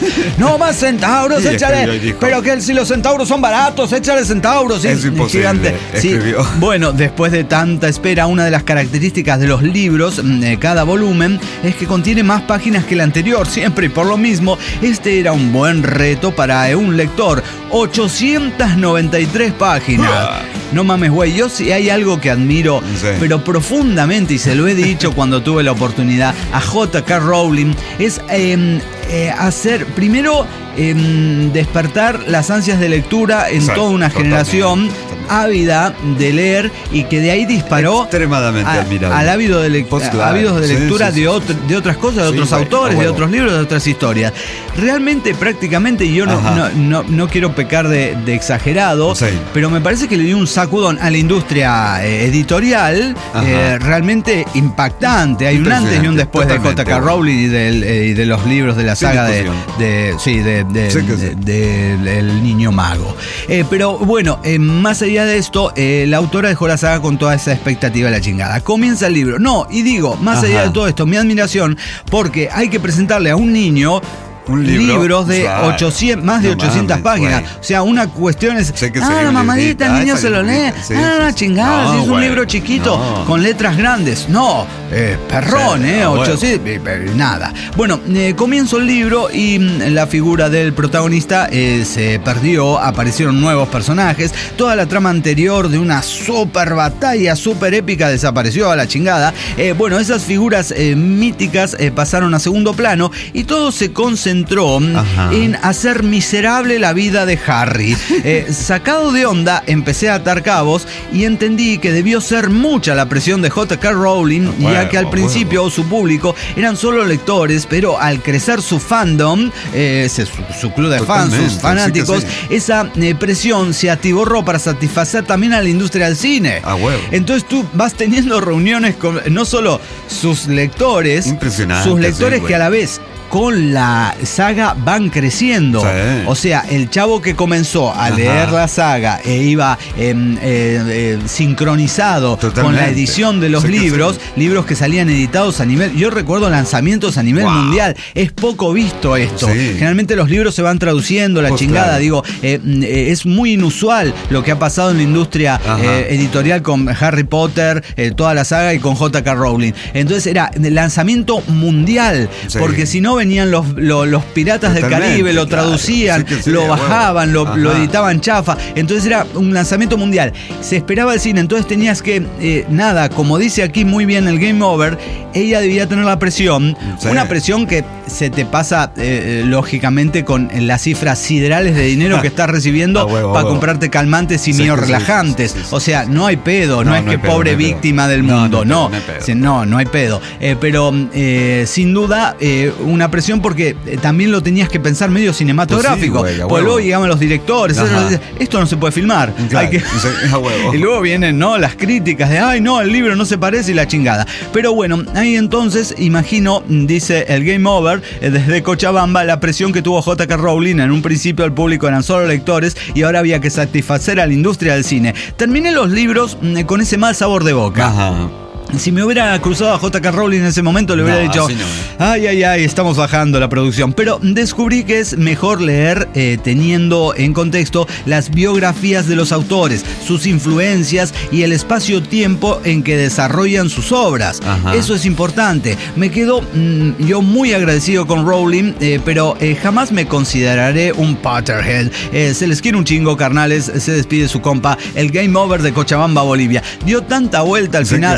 no más centauros, Y échale, escribió y dijo, pero que si los centauros son baratos, échale centauros. Es y- imposible, gigante. Sí. escribió. Bueno, después de tanta espera, una de las características de los libros de cada volumen es que contiene más páginas que el anterior, siempre, y por lo mismo, este era un buen reto para un lector. ochocientas noventa y tres páginas. No mames, güey, yo sí hay algo que admiro, Sí. pero profundamente, y se lo he dicho cuando tuve la oportunidad, a J K. Rowling, es eh, eh, hacer, primero, eh, despertar las ansias de lectura en Sí, toda una totalmente, generación totalmente. ávida de leer, y que de ahí disparó Extremadamente a- admirable. al ávido de, lec- Pues claro, ávidos de sí, lectura sí, sí. de, otro- de otras cosas, de Sí, otros güey, autores, a de huevo. otros libros, de otras historias. Realmente, prácticamente, yo no, Ajá. no, no, no quiero pecar de, de exagerado, Sí. pero me parece que le dio un sacudón a la industria eh, editorial Ajá. eh, realmente impactante. Hay un antes y un después de J K. Totalmente. Rowling y, del, eh, y de los libros de la Sin saga de, discusión. de- sí, de, de- Sí que sí. de- de- del Niño Mago. Eh, pero bueno, eh, más allá de esto, eh, la autora dejó la saga con toda esa expectativa de la chingada. Comienza el libro. No, y digo, más Ajá. allá de todo esto, mi admiración, porque hay que presentarle a un niño Un libro, libros de claro. ochocientas, más de No ochocientas mames, páginas. güey. O sea, una cuestión es, Sé que ah, sí, la un mamadita, el librito, niño ah, se lo lee. librito, sí, ah, sí, la sí. chingada, No, si es un güey, libro chiquito, no. con letras grandes. No, eh, perrón, Sí, eh, a huevo. ochocientas, eh, eh, nada. Bueno, eh, comienzo el libro y mm, la figura del protagonista eh, se perdió, aparecieron nuevos personajes, toda la trama anterior de una super batalla, super épica desapareció a la chingada. Eh, bueno, esas figuras eh, míticas eh, pasaron a segundo plano y todo se concentró mm, Ajá. en hacer miserable la vida de Harry. Eh, sacado de onda, empecé a atar cabos y entendí que debió ser mucha la presión de J K. Rowling, A ya que al huevo, principio su público eran solo lectores, pero al crecer su fandom, eh, ese- su, su club de fans, Totalmente, sus fanáticos, sí que sí. esa eh, presión se atiborró para satisfacer también a la industria del cine. A huevo. Entonces tú vas teniendo reuniones con no solo sus lectores, Impresionante, sus lectores sí, que a la vez con la saga van creciendo. Sí. O sea, el chavo que comenzó a Ajá. leer la saga e iba eh, eh, eh, sincronizado con Totalmente. la edición de los Sí que libros, sí. libros que salían editados a nivel, yo recuerdo lanzamientos a nivel Wow. mundial. Es poco visto esto. Sí. Generalmente los libros se van traduciendo, la Pues chingada, claro. digo, eh, eh, es muy inusual lo que ha pasado en la industria Ajá. eh, editorial con Harry Potter, eh, toda la saga, y con J K. Rowling. Entonces era el lanzamiento mundial, Sí. porque si no venían los, los, los piratas del Totalmente, Caribe, lo claro. traducían, Sí que sí, lo a huevo. bajaban, lo, Ajá. lo editaban chafa. Entonces era un lanzamiento mundial. Se esperaba el cine, entonces tenías que, eh, nada, como dice aquí muy bien el Game Over, ella debía tener la presión, Sí. una presión que se te pasa eh, eh, lógicamente con las cifras siderales de dinero que estás recibiendo A huevo, a para huevo. comprarte calmantes y Sí, míos que sí, relajantes. sí, sí, sí. O sea, no hay pedo, no, No, es no que hay pedo, pobre no hay pedo. víctima del No, mundo, no no. hay pedo, no hay pedo. Sí, no, no hay pedo. Eh, pero eh, sin duda eh, una presión porque eh, también lo tenías que pensar medio cinematográfico. Pues sí, güey, a Porque huevo. luego llegaban los directores, Ajá. ellos dicen, esto no se puede filmar. Claro, Hay que- sí, es a huevo. y luego vienen, ¿no?, las críticas de, ay, no, el libro no se parece y la chingada. Pero bueno, ahí entonces, imagino, dice el Game Over, eh, desde Cochabamba, la presión que tuvo J K. Rowling. En un principio el público eran solo lectores y ahora había que satisfacer a la industria del cine. Terminé los libros mm, con ese mal sabor de boca. Ajá. Si me hubiera cruzado a J K. Rowling en ese momento, le hubiera No, dicho, así no, eh. ay, ay, ay, estamos bajando la producción. Pero descubrí que es mejor leer eh, teniendo en contexto las biografías de los autores, sus influencias y el espacio-tiempo en que desarrollan sus obras. Ajá. Eso es importante. Me quedo mm, yo muy agradecido con Rowling, eh, pero eh, jamás me consideraré un Potterhead. Eh, se les quiere un chingo, carnales. Se despide su compa, el Game Over de Cochabamba, Bolivia. Dio tanta vuelta al Sí final, que sí. regresó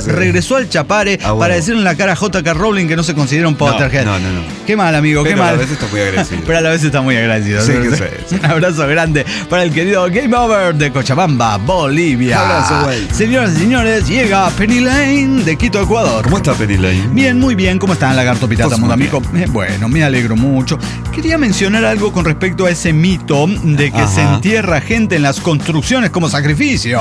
besó al Chapare Ah, bueno. para decirle en la cara a J K. Rowling que no se considera un Potterhead. No, no, no. Qué mal, amigo, Pero qué mal. a veces está muy agradecido. Pero a la vez está muy agradecido. Sí, ¿no? que sí, sí. Un abrazo grande para el querido Game Over de Cochabamba, Bolivia. Un abrazo, güey. Señoras y señores, llega Penny Lane de Quito, Ecuador. ¿Cómo está Penny Lane? Bien, muy bien. ¿Cómo están, Lagarto Pitata, Pues mundo muy amigo? Eh, bueno, me alegro mucho. Quería mencionar algo con respecto a ese mito de que Ajá. se entierra gente en las construcciones como sacrificio.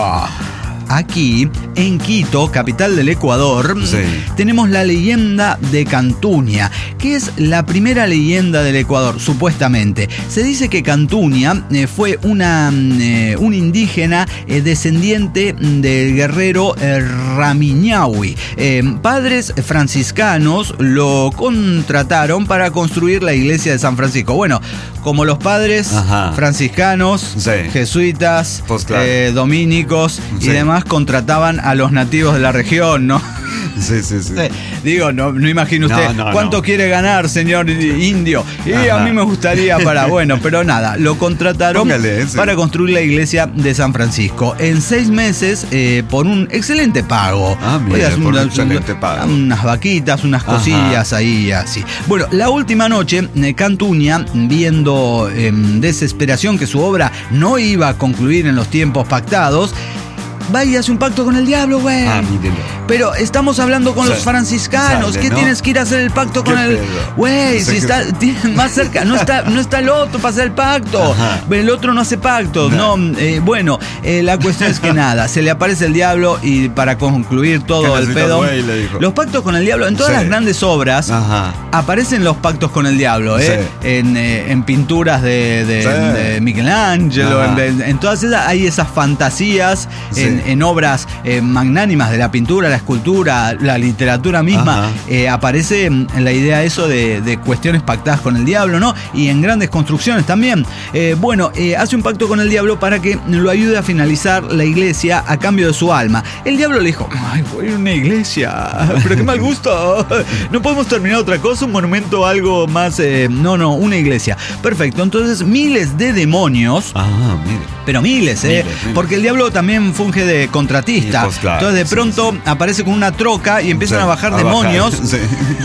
Aquí, en Quito, capital del Ecuador, Sí. tenemos la leyenda de Cantunia, que es la primera leyenda del Ecuador, supuestamente. Se dice que Cantunia eh, fue una, eh, un indígena eh, descendiente del guerrero eh, Ramiñahui. Eh, padres franciscanos lo contrataron para construir la iglesia de San Francisco. Bueno, como los padres Ajá. franciscanos, Sí. jesuitas, Pues claro. eh, dominicos y Sí. demás contrataban a los nativos de la región, ¿no? Sí, sí, sí. Sí. Digo, no, no imagino usted No, no, cuánto no. quiere ganar, señor indio. Y Ajá. a mí me gustaría para, bueno, pero nada, lo contrataron Póngale, sí. para construir la iglesia de San Francisco. En seis meses, eh, por un excelente pago. Ah, mire, Oiga, por un una- excelente pago. Unas vaquitas, unas Ajá. cosillas ahí, así. Bueno, la última noche, eh, Cantunia, viendo en desesperación que su obra no iba a concluir en los tiempos pactados, va y hace un pacto con el diablo, güey. Ah, mírelo. Pero estamos hablando con Sale, los franciscanos. sale, ¿Qué ¿no? tienes que ir a hacer el pacto con ¿Qué el. pedo? Güey, Sí, si que- está tiene más cerca, no está, no está el otro para hacer el pacto. Ajá. El otro no hace pactos. No, No. eh, bueno, eh, la cuestión es que nada, se le aparece el diablo y para concluir todo ¿Qué el necesitas, pedo. güey? Le dijo. Los pactos con el diablo, en todas Sí. las grandes obras. Ajá. Aparecen los pactos con el diablo, ¿eh? Sí. En, eh, en pinturas de, de, Sí. de Michelangelo, Ajá. en, en todas esas hay esas fantasías Sí. en, en obras eh, magnánimas de la pintura, la escultura, la literatura misma. Ajá. Eh, aparece en la idea eso de, de cuestiones pactadas con el diablo, ¿no? Y en grandes construcciones también. Eh, bueno, eh, hace un pacto con el diablo para que lo ayude a finalizar la iglesia a cambio de su alma. El diablo le dijo, ay, voy a ir a una iglesia, pero qué mal gusto. No podemos terminar otra cosa, un monumento, algo más. eh, no, no, una iglesia. Perfecto, entonces miles de demonios. Ah, mire. Pero miles, ¿eh? Miles, miles. Porque el diablo también funge de contratista. Y pues claro, Entonces de sí, pronto sí. aparece con una troca y empiezan Sí, a bajar a demonios. bajar, sí.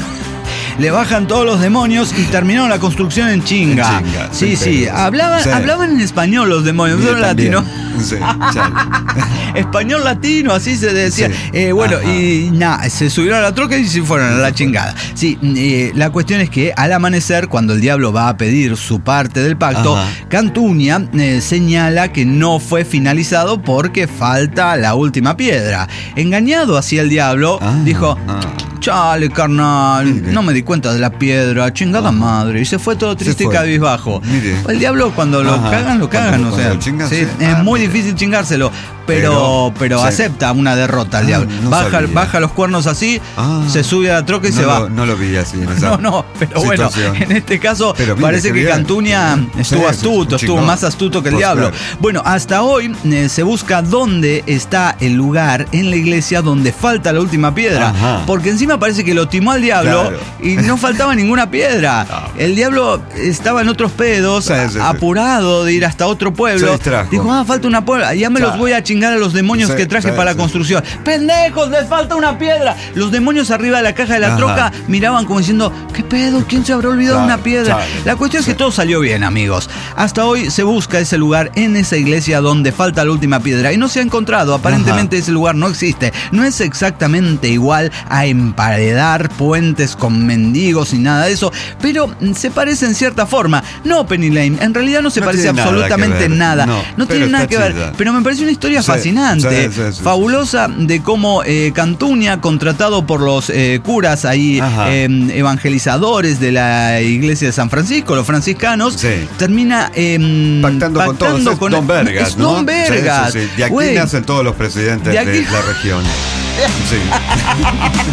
Le bajan todos los demonios y terminaron la construcción en chinga. En chinga, sí, sin sí. pedos. Hablaban, Sí. hablaban en español los demonios, no Mire, en latino. también. Sí, chale. Español latino, así se decía. Sí. Eh, bueno, Ajá. y nada, se subieron a la troca y se fueron a la chingada. Sí, eh, la cuestión es que al amanecer, cuando el diablo va a pedir su parte del pacto, Ajá. Cantunia eh, señala que no fue finalizado porque falta la última piedra. Engañado hacia el diablo, Ah, dijo... ah. Chale, carnal, Mire. no me di cuenta de la piedra, chingada madre. Y se fue todo triste y fue. cabizbajo. Mire. El diablo cuando lo Ajá. cagan, lo cagan, Cuando- o sea. cuando lo chingan, sí, sí. es Ah, muy mire. difícil chingárselo. Pero, Pero, pero sí. acepta una derrota el Ah, diablo. no baja, sabía. baja los cuernos así, Ah. se sube a la troca y no se lo, va. No lo vi así en esa No, no, pero situación. bueno, en este caso Pero mire, parece qué que bien. Cantunia Sí, estuvo sí, astuto, sí, estuvo chingón. más astuto que el Pues diablo. claro. Bueno, hasta hoy eh, se busca dónde está el lugar en la iglesia donde falta la última piedra. Ajá. Porque encima parece que lo timó al diablo Claro. y no faltaba ninguna piedra. No. El diablo estaba en otros pedos, Sí, sí, sí. apurado de ir hasta otro pueblo. Se distrajo. Dijo, ah, falta una piedra, ya me Claro. los voy a chingar a los demonios Sí, que traje sí, para la sí. construcción. ¡Pendejos! ¡Les falta una piedra! Los demonios arriba de la caja de la Ajá. troca miraban como diciendo, ¿qué pedo? ¿Quién se habrá olvidado de Claro, una piedra? claro. La cuestión es que Sí. todo salió bien, amigos. Hasta hoy se busca ese lugar en esa iglesia donde falta la última piedra y no se ha encontrado. Aparentemente Ajá. ese lugar no existe. No es exactamente igual a emparedar puentes con mendigos y nada de eso, pero mm, se parece en cierta forma. No, Penny Lane, en realidad no se No parece tiene nada absolutamente que ver. nada. No, No, tiene pero nada está que ver. chida. Pero me parece una historia Sí, fascinante, sí, sí, sí, fabulosa, de cómo eh, Cantunia, contratado por los eh, curas ahí, Ajá. eh, evangelizadores de la iglesia de San Francisco, los franciscanos, Sí. termina eh, Pactando, con todos. Es con Don Vergas, es ¿no? Don Vergas. Sí, sí, sí. De aquí Güey, nacen todos los presidentes de de, aquí- la región. Sí.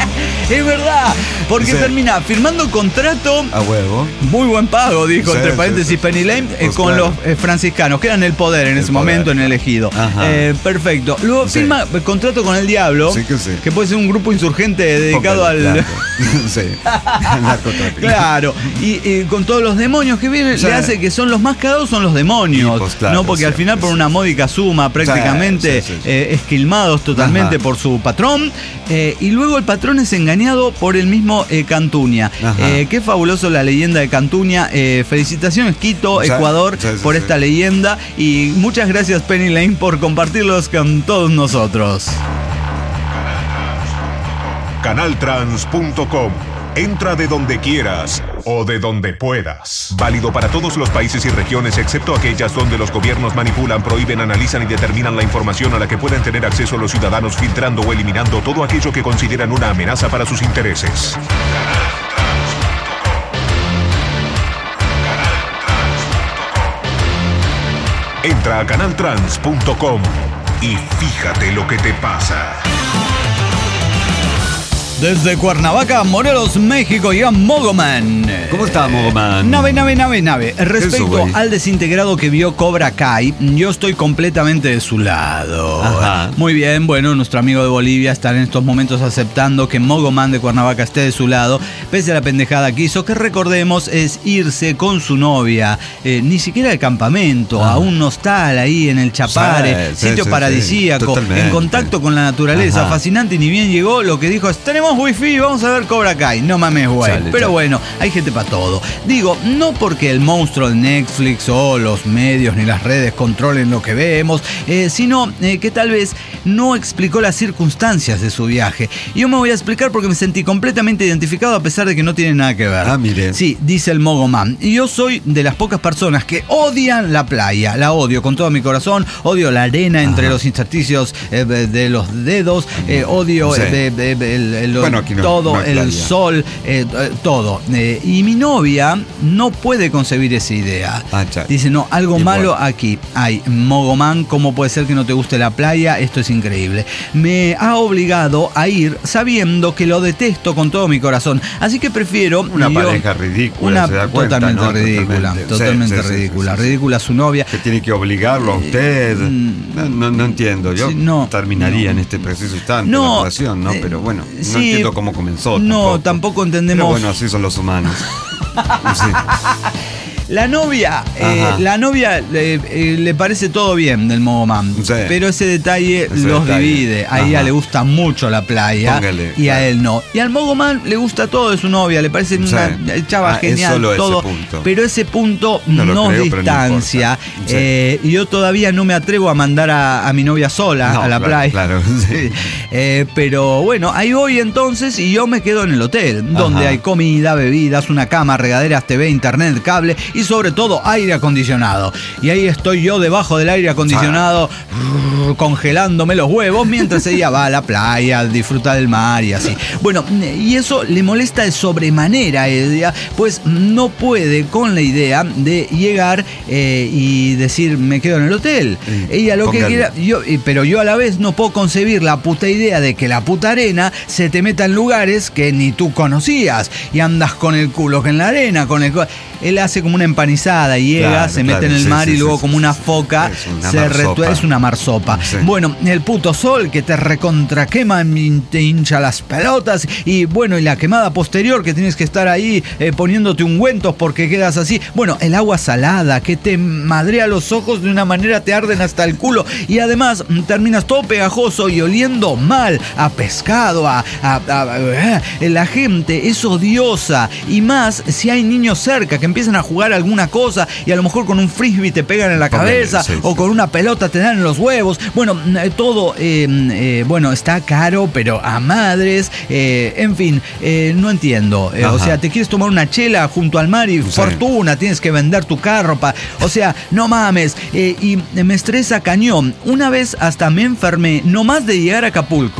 Es verdad, porque Sí. termina firmando contrato. A huevo. Muy buen pago, dijo, Sí, entre sí, paréntesis, sí. Penny Lane, eh, Pues con claro. los eh, franciscanos, que eran el poder en El ese poder. momento en el ejido. Ajá. Eh, perfecto. Luego Sí. firma eh, contrato con el Diablo, Sí que sí. que puede ser un grupo insurgente dedicado Póngale, al... claro. Sí. Narcotráfico. Claro, y, y con todos los demonios que vienen, Sí. le hace que son los más cagados, son los demonios. Y, pues, claro, no, porque al sí, final, sí, por sí. una módica suma, prácticamente Sí, sí, sí. eh, esquilmados totalmente Ajá. por su patrón. Eh, y luego el patrón es engañado por el mismo eh, Cantuña. Ajá. Eh, qué fabuloso la leyenda de Cantuña. Eh, felicitaciones, Quito, Sí, Ecuador, sí, sí, por sí. esta leyenda. Y muchas gracias, Penny Lane, por compartirlos con todos nosotros. Canaltrans punto com. Entra de donde quieras o de donde puedas. Válido para todos los países y regiones, excepto aquellas donde los gobiernos manipulan, prohíben, analizan y determinan la información a la que pueden tener acceso los ciudadanos, filtrando o eliminando todo aquello que consideran una amenaza para sus intereses. Entra a canaltrans punto com y fíjate lo que te pasa. Desde Cuernavaca, Morelos, México, llega Mogoman. ¿Cómo está, Mogoman? Nave, nave, nave, nave. Respecto Eso, güey. al desintegrado que vio Cobra Kai, yo estoy completamente de su lado. Ajá. Muy bien, bueno, nuestro amigo de Bolivia está en estos momentos aceptando que Mogoman de Cuernavaca esté de su lado, pese a la pendejada que hizo, que recordemos es irse con su novia, eh, ni siquiera al campamento, Ah. a un hostal ahí en el Chapare, Sí, sí, sitio sí, paradisíaco, sí, totalmente. en contacto con la naturaleza, Ajá. fascinante, y ni bien llegó, lo que dijo es, tenemos wifi, vamos a ver Cobra Kai. No mames, güey. Chale, Pero chale. bueno, hay gente para todo. Digo, no porque el monstruo de Netflix o los medios ni las redes controlen lo que vemos, eh, sino eh, que tal vez no explicó las circunstancias de su viaje. Y yo me voy a explicar porque me sentí completamente identificado a pesar de que no tiene nada que ver. Ah, mire. Sí, dice el Mogoman. Y yo soy de las pocas personas que odian la playa. La odio con todo mi corazón. Odio la arena entre Ajá. los intersticios eh, de los dedos. Eh, odio Sí. eh, de- de- el- el- Bueno, aquí no- todo, no hay el playa. sol, eh, eh, todo. Eh, y mi novia no puede concebir esa idea. Ah, cha. Dice, no, algo Y malo bueno. aquí. Ay, Mogoman, ¿cómo puede ser que no te guste la playa? Esto es increíble. Me ha obligado a ir sabiendo que lo detesto con todo mi corazón. Así que prefiero... Una y yo- pareja ridícula, Una se da cuenta, totalmente ¿no? ridícula. Totalmente. Totalmente Sí, sí, sí, ridícula. sí, sí. Ridícula su novia. Que tiene que obligarlo a usted. No, no, no entiendo. Yo Sí, no, terminaría no. en este preciso instante No, la relación, ¿no? eh, Pero bueno, no sí, entiendo cómo comenzó. no, tampoco entendemos- Pero bueno, así son los humanos. Sí. La novia, eh, Ajá. la novia eh, eh, le parece todo bien del Mogoman, Sí. pero ese detalle Ese los detalle. divide. A ella Ajá. le gusta mucho la playa Póngale, y a claro. él no. Y al Mogoman le gusta todo de su novia, le parece Sí. una chava Ah, es genial, solo ese todo. punto. Pero ese punto No lo nos creo, pero no distancia. importa. Sí. Eh, y yo todavía no me atrevo a mandar a, a mi novia sola No, a la claro, playa. claro, sí. Eh, pero bueno, ahí voy entonces y yo me quedo en el hotel, donde Ajá. hay comida, bebidas, una cama, regaderas, T V, internet, cable y sobre todo aire acondicionado. Y ahí estoy yo debajo del aire acondicionado, brrr, congelándome los huevos mientras ella va a la playa, disfruta del mar y así. Bueno, y eso le molesta de sobremanera a ella, pues no puede con la idea de llegar eh, y decir me quedo en el hotel. Sí, Ella lo que póngale. quiera, yo, eh, pero yo a la vez no puedo concebir la puta idea de que la puta arena se te meta en lugares que ni tú conocías y andas con el culo que en la arena, con el cu- él hace como una empanizada y llega, Claro, se claro, mete en el sí, mar sí, y luego sí, como sí, una sí. foca Es una se marsopa. retu- es una marsopa. Sí. Bueno, el puto sol que te recontra quema, te hincha las pelotas y bueno, y la quemada posterior que tienes que estar ahí eh, poniéndote ungüentos porque quedas así. Bueno, el agua salada que te madrea los ojos de una manera, te arden hasta el culo y además mm, terminas todo pegajoso y oliendo mal a pescado, a, a- a- a- la gente es odiosa y más si hay niños cerca que empiezan a jugar alguna cosa y a lo mejor con un frisbee te pegan en la Póngale, cabeza sí, o sí. con una pelota te dan en los huevos. Bueno, mm, eh, todo, eh, eh, bueno, está caro, pero a madres, eh, en fin, eh, no entiendo. Eh, o Ajá. sea, te quieres tomar una chela junto al mar y Sí. fortuna, tienes que vender tu carro, pa- o sea, no mames. Eh, y me estresa cañón. Una vez hasta me enfermé, no más de llegar a Acapulco.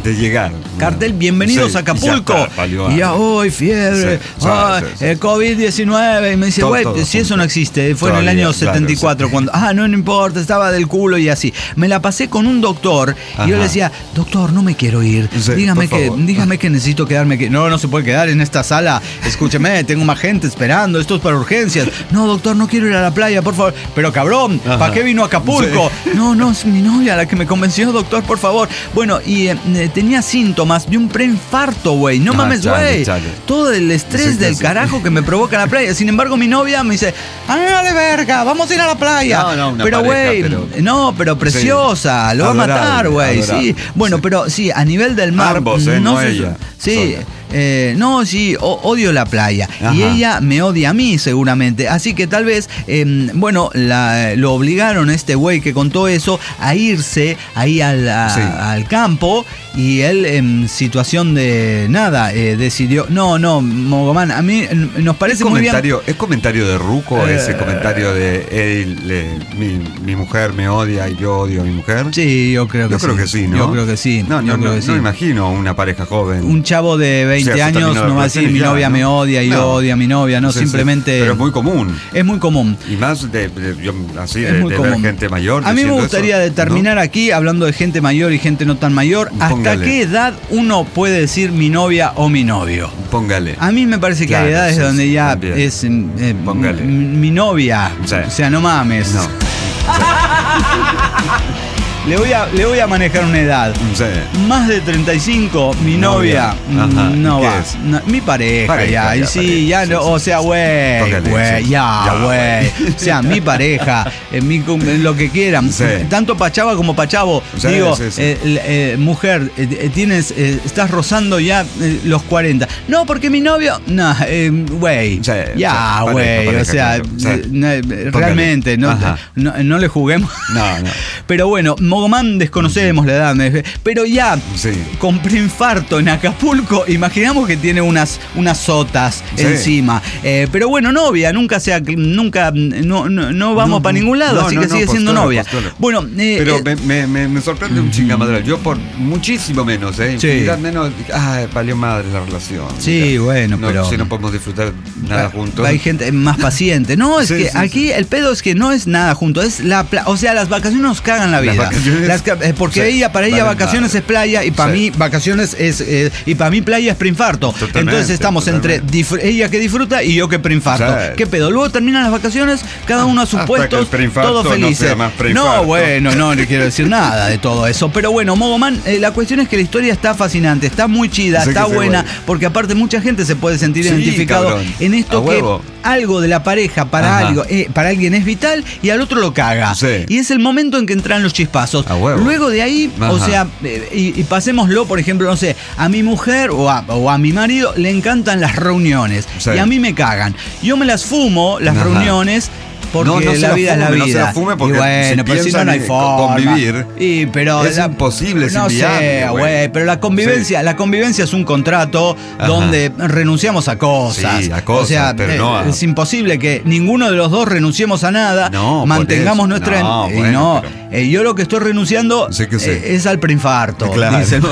de llegar. Cartel, bienvenidos Sí, a Acapulco. y ya está, valió Y ya algo. hoy, fiebre, Sí, sí, ay, sí, sí. eh, covid diecinueve. Y me dice, Todo, güey, todo si eso junto. no existe, fue en el Todavía, año setenta y cuatro, claro, sí. cuando, ah, no, no importa, estaba del culo y así. Me la pasé con un doctor y yo Ajá. le decía, doctor, no me quiero ir. Sí, dígame por que, favor. dígame que necesito quedarme aquí. No, no se puede quedar en esta sala. Escúcheme, tengo más gente esperando, esto es para urgencias. No, doctor, no quiero ir a la playa, por favor. Pero cabrón, Ajá. ¿para qué vino a Acapulco? No, no, es mi novia la que me convenció, doctor, por favor. Bueno, y eh, tenía síntomas de un preinfarto, güey. No Ah, mames, chale, güey. chale. Todo el estrés Sí, del sí. carajo que me provoca la playa. Sin embargo, mi novia me dice, ¡ah, dale verga! Vamos a ir a la playa. No, no, una pero, pareja, güey, pero- no, pero preciosa. Lo va a matar, Adorable, güey. Sí. adorable. Bueno, pero sí, a nivel del mar. Ambos, ¿eh? No sé- ella, Sí. sola. Eh, no, sí, o- odio la playa. Ajá. Y ella me odia a mí, seguramente. Así que tal vez, eh, bueno, la- lo obligaron a este güey que contó eso a irse ahí al, a- Sí. al campo. Y él, en situación de nada, eh, decidió. No, no, Mogomán, a mí eh, nos parece ¿Es muy bien. comentario, ¿Es comentario de Ruco Eh, ese comentario de él, le- mi, mi mujer me odia y yo odio a mi mujer? Sí, yo creo que Yo sí. creo que sí, ¿no? Yo creo que sí. No, yo no, creo no, que sí. no imagino una pareja joven. Un chavo de veinte O sea, se años terminó no la va a decir relación mi y ya, novia ¿no? me odia y No. yo odio a mi novia, no, Sí, sí. simplemente. Pero es muy común. Es muy común. Y más de, de- yo, así, Es de, muy de común. ver gente mayor. A mí me diciendo gustaría eso, determinar aquí, hablando de gente mayor y gente no tan mayor, ¿hasta Póngale. qué edad uno puede decir mi novia o mi novio? ¿no? Póngale. A mí me parece que Claro, hay edades sí, donde sí, ya también. es eh, eh, Póngale. m- mi novia. Sí. O sea, no mames. No. Le voy a, le voy a manejar una edad. Sí. Más de treinta y cinco, mi novia, Novia. Ajá. mm, no ¿Y qué va. es? No, mi pareja, Pareja, ya. Y ya, sí, pareja, ya sí, no, sí, o sea, sí. güey, Póngale, güey, sí. ya, Ya, güey. O sea, mi pareja, eh, mi, cum- lo que quieran. Sí. Tanto Pachava como Pachavo. Sí, Digo, sí, sí. eh, eh, mujer, eh, eh, tienes, eh, estás rozando ya eh, los cuarenta. No, porque mi novio, no, eh, güey, Sí, ya, sí, güey. pareja, O pareja, sea, claro. Sí. eh, no, eh, realmente, no, Ajá. no, no le juguemos. No, no. Pero bueno, Mogomán desconocemos la edad, me- pero ya Sí. con preinfarto en Acapulco, imaginamos que tiene unas, unas sotas Sí. encima. Eh, pero bueno, novia, nunca sea, nunca, no, no, no vamos No, para ningún lado, no, así no, que no, sigue siendo postura, novia. postura. Bueno, eh, Pero eh, me, me, me, me sorprende un chingamadral. Yo por muchísimo menos, ¿eh? Sí. Infinidad menos. Ay, valió madre la relación. Sí, Ya. bueno, No, pero- Si no podemos disfrutar nada juntos. hay gente más paciente. No, es Sí, que sí, aquí sí. el pedo es que no es nada junto, es la pla- o sea, las vacaciones nos cagan la Las vida. vacaciones- Las ca- eh, porque Sí, ella, para ella valen vacaciones madre. es playa y para Sí. mí vacaciones es eh, y para mí playa es preinfarto. Totalmente, Entonces estamos entre totalmente. dif- ella que disfruta y yo que preinfarto. Sí. ¿Qué pedo? Luego terminan las vacaciones, cada uno a sus Hasta puestos, que el preinfarto todos no felices. sea más preinfarto. No, bueno, no, no quiero decir nada de todo eso. Pero bueno, Mogomán, eh, la cuestión es que la historia está fascinante, está muy chida, Sí está que sí, buena, güey. porque aparte mucha gente se puede sentir Sí, identificado cabrón. en A esto que huevo. algo de la pareja para Ajá. algo, eh, para alguien es vital y al otro lo caga. Sí. Y es el momento en que entran los chispazos. A huevo. Luego de ahí, o Ajá. sea, eh, y, y pasémoslo, por ejemplo, no sé, a mi mujer o a, o a mi marido le encantan las reuniones Sí. y a mí me cagan. Yo me las fumo, las Ajá. reuniones. Porque No, no se la la vida es la fume, vida. no se la fume porque y bueno, si pero si no, piensan no hay en forma. convivir, Y, pero es imposible, es no inviable, sé, güey. güey, pero la convivencia, la convivencia es un contrato Ajá. donde renunciamos a cosas. Sí, a cosas, o sea, pero eh, no a- es imposible que ninguno de los dos renunciemos a nada, No, mantengamos por eso. nuestra No, y bueno, no, pero- eh, yo lo que estoy renunciando Sí que sí. eh, es al preinfarto. Claro. dicen.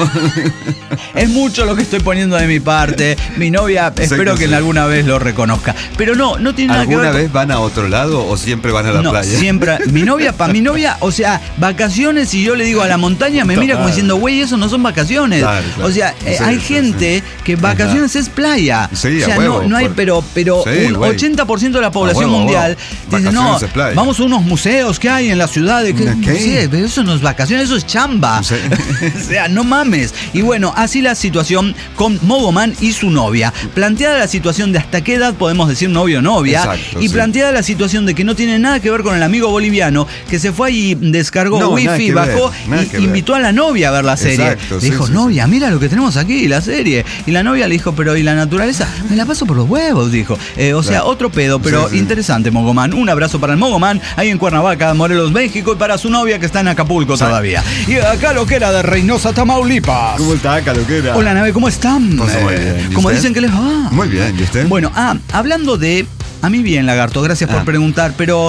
Es mucho lo que estoy poniendo de mi parte. Mi novia, Sí espero que que sí. alguna vez lo reconozca. Pero no, no tiene nada que ver ¿Alguna con- vez van a otro lado o siempre van a la no, playa? siempre. Mi novia, para mi novia, o sea, vacaciones y yo le digo a la montaña, me Puta mira como madre. diciendo, güey, eso no son vacaciones. Claro, claro. O sea, eh, Sí, hay sí, gente sí. que vacaciones es playa. Sí, o a sea, huevo, no, no hay, por- pero, pero Sí, un güey. ochenta por ciento de la población A huevo, a mundial huevo. dice, no, Vacaciones es playa. vamos a unos museos que hay en la ciudad. De que, ¿Qué? Sí, pero eso no es vacaciones, eso es chamba. Sí. O sea, no mames. Y bueno, así la situación con Mogomán y su novia. Planteada la situación de hasta qué edad podemos decir novio o novia. Exacto, y sí. planteada la situación de que no tiene nada que ver con el amigo boliviano que se fue y descargó No, nada wifi, que ver, bajó nada y que ver. invitó a la novia a ver la serie. Exacto, le sí, dijo, sí, novia, mira lo que tenemos aquí, la serie. Y la novia le dijo, pero ¿y la naturaleza? Me la paso por los huevos, dijo. Eh, o sea, Claro. otro pedo, pero Sí, sí. interesante, Mogomán. Un abrazo para el Mogomán, ahí en Cuernavaca, Morelos, México, y para su novia que está en Acapulco todavía. Y acá lo que era de Reynosa, Tamaulipas. ¿Cómo está, Caloquera? Hola, nave, ¿cómo están? Pues muy bien, Eh, ¿y ¿Cómo usted? dicen que les va? Muy bien, ¿y usted? Bueno, ah, hablando de... A mí bien, Lagarto, gracias por Ah. preguntar, pero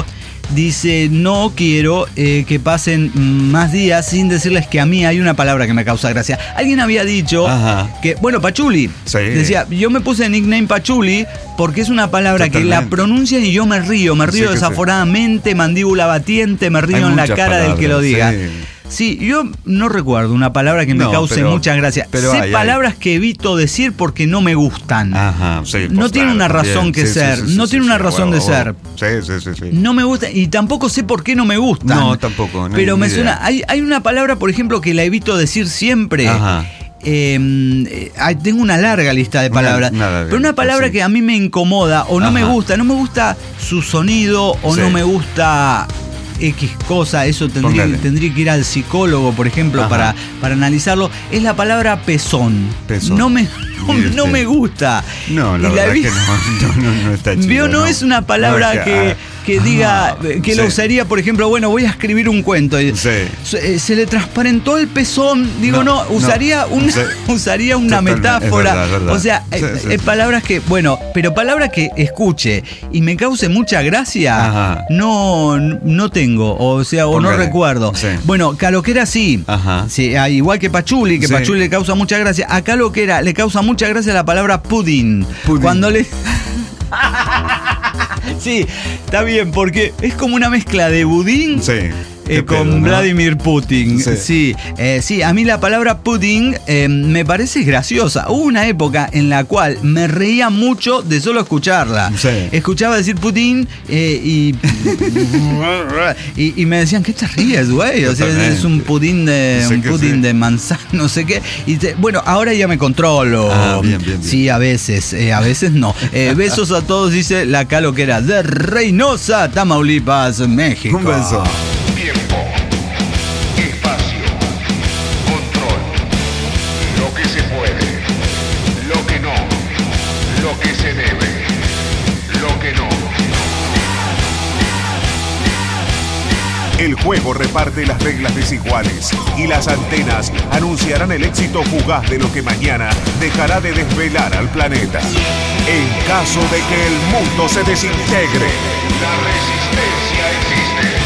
dice, no quiero eh, que pasen más días sin decirles que a mí hay una palabra que me causa gracia. Alguien había dicho Ajá. que, bueno, Pachuli, Sí. decía, yo me puse nickname Pachuli porque es una palabra Totalmente. que la pronuncian y yo me río, me río Sí, que desaforadamente, mandíbula batiente, me río Hay en la muchas cara del que lo diga. palabras, sí. Sí, yo no recuerdo una palabra que me No, cause pero- mucha gracia. pero sé hay, hay. palabras que evito decir porque no me gustan. Ajá, sí, No pues, tiene claro, una también. razón que Sí, sí, ser, sí, sí, no sí, tiene sí, una sí, razón huevo, de ser. huevo. Sí, sí, sí, sí. No me gusta y tampoco sé por qué no me gustan. No, tampoco, no, Pero ni me idea. suena. Hay, hay una palabra, por ejemplo, que la evito decir siempre. Ajá. Eh, eh, ay, tengo una larga lista de palabras. Una- nada, pero una palabra sí. que a mí me incomoda o no Ajá. me gusta. No me gusta su sonido o Sí. no me gusta X cosa. Eso tendría, Póngale. tendría que ir al psicólogo, por ejemplo, Ajá. para, para analizarlo. Es la palabra pezón. Pezón. No me, no, Mire no usted. me gusta. No, la Y verdad vi- que no, no, no, no está chido. Vio, no, es una palabra No, es que, que diga, ah, que sí. lo usaría, por ejemplo, bueno, voy a escribir un cuento. y Sí. Se, se le transparentó el pezón. Digo, No, no, usaría, no, una, sí. usaría una Totalmente, es metáfora. verdad, es verdad. O sea, Sí, eh, sí, eh, sí. palabras que, bueno, pero palabras que escuche y me cause mucha gracia, Ajá. no, no tengo. O sea, o no Póngale. recuerdo. Sí. Bueno, Caloquera sí. Ajá. Sí, ah, igual que Pachuli, que Sí. Pachuli le causa mucha gracia. A Caloquera le causa mucha gracia la palabra pudding. Pudding. Cuando le. Sí, está bien, porque es como una mezcla de budín Sí. eh, Qué con pedo, ¿no? Vladimir Putin. Sí. Sí, eh, sí, a mí la palabra pudding eh, me parece graciosa. Hubo una época en la cual me reía mucho de solo escucharla. Sí. Escuchaba decir pudding eh, y, y y me decían, ¿qué te ríes, güey? O sea, Totalmente. es un pudín de Sí un que pudín sí. de manzana, no sé qué. Y te- bueno, ahora ya me controlo. Ah, bien, bien, bien. Sí, a veces, eh, a veces no. Eh, besos a todos, dice la Caloquera de Reynosa, Tamaulipas, México. Un beso. Tiempo, espacio, control, lo que se puede, lo que no, lo que se debe, lo que no. El juego reparte las reglas desiguales y las antenas anunciarán el éxito fugaz de lo que mañana dejará de desvelar al planeta. En caso de que el mundo se desintegre, La resistencia existe.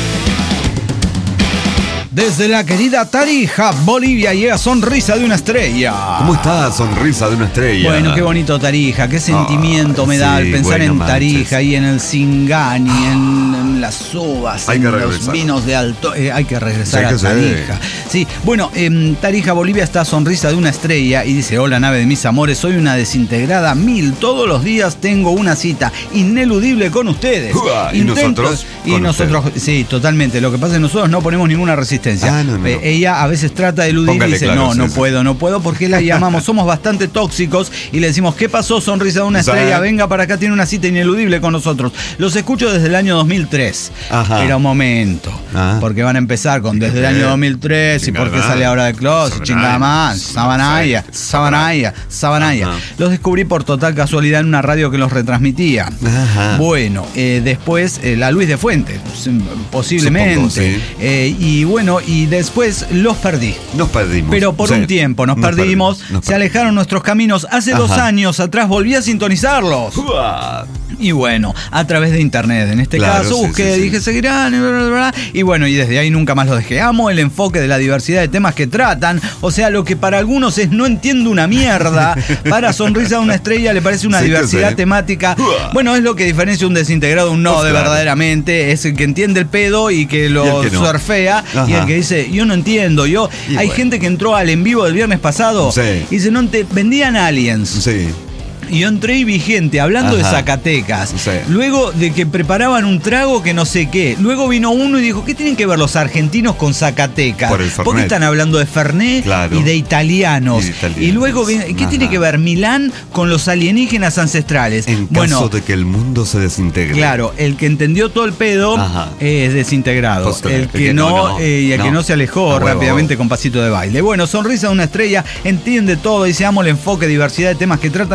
Desde la querida Tarija, Bolivia, llega Sonrisa de una Estrella. ¿Cómo está Sonrisa de una Estrella? Bueno, qué bonito Tarija, qué sentimiento Ah, me da sí, al pensar bueno, en manches. Tarija y en el Singani, en, en las uvas, Hay en que los regresar. vinos de alto. eh, hay que regresar Sí, a que sí. Tarija. Sí, bueno, en Tarija, Bolivia está Sonrisa de una Estrella y dice: hola, nave de mis amores, soy una desintegrada mil. Todos los días tengo una cita ineludible con ustedes. Uah, ¿y nosotros? Y Con nosotros, sí, totalmente. Lo que pasa es que nosotros no ponemos ninguna resistencia. Ah, no, no. Eh, ella a veces trata de eludir Póngale y dice: claro, no, sí, no sí. puedo, no puedo, porque la llamamos, somos bastante tóxicos y le decimos: ¿qué pasó, Sonrisa de una Sí. Estrella? Venga para acá, tiene una cita ineludible con nosotros. Los escucho desde el año dos mil tres. Ajá. Pero un momento, Ah. porque van a empezar con desde el año dos mil tres y por qué Chingada. sale ahora de closet, chingada más, Sabanaya, Sabanaya, Sabanaya. Ajá. Los descubrí por total casualidad en una radio que los retransmitía. Ajá. Bueno, eh, después eh, la Luis de Fuente, posiblemente. Supongo, sí. Eh, y bueno, y después los perdí. Nos perdimos. Pero por Sí. un tiempo nos, Nos perdimos, perdimos, nos se alejaron nuestros caminos. Hace Ajá. dos años atrás volví a sintonizarlos. Uah. Y bueno, a través de internet. En este Claro, caso sí, busqué, sí, sí. dije, seguirán, y bla, bla, bla. Y bueno, y desde ahí nunca más los dejé. Amo el enfoque de la diversidad de temas que tratan. O sea, lo que para algunos es no entiendo una mierda, para Sonrisa de una Estrella le parece una Sí que diversidad sí. temática. Bueno, es lo que diferencia un desintegrado de un no Pues de claro. verdaderamente. Es el que entiende el pedo y que lo Y el que no. surfea. Y Ajá. el que dice, yo no entiendo. Yo Y Hay bueno. gente que entró al en vivo del viernes pasado Sí. y dice, no te vendían aliens. Sí. Y yo entré y vi gente hablando de Ajá. Zacatecas. Sí. Luego de que preparaban un trago que no sé qué. Luego vino uno y dijo, ¿qué tienen que ver los argentinos con Zacatecas? Por el ¿Por qué Fernet. están hablando de Fernet Claro. y de italianos? Y de italianos. Y luego, viene, ¿qué Ajá. tiene que ver Milán con los alienígenas ancestrales? En caso bueno, de que el mundo se desintegre. claro, el que entendió todo el pedo Ajá. es desintegrado. Postre. El que, El que no, no, no. eh, y el que No. no se alejó A huevo, rápidamente a huevo. con pasito de baile. Bueno, Sonrisa de una Estrella, entiende todo, dice, amo el enfoque, diversidad de temas que tratan. Escuché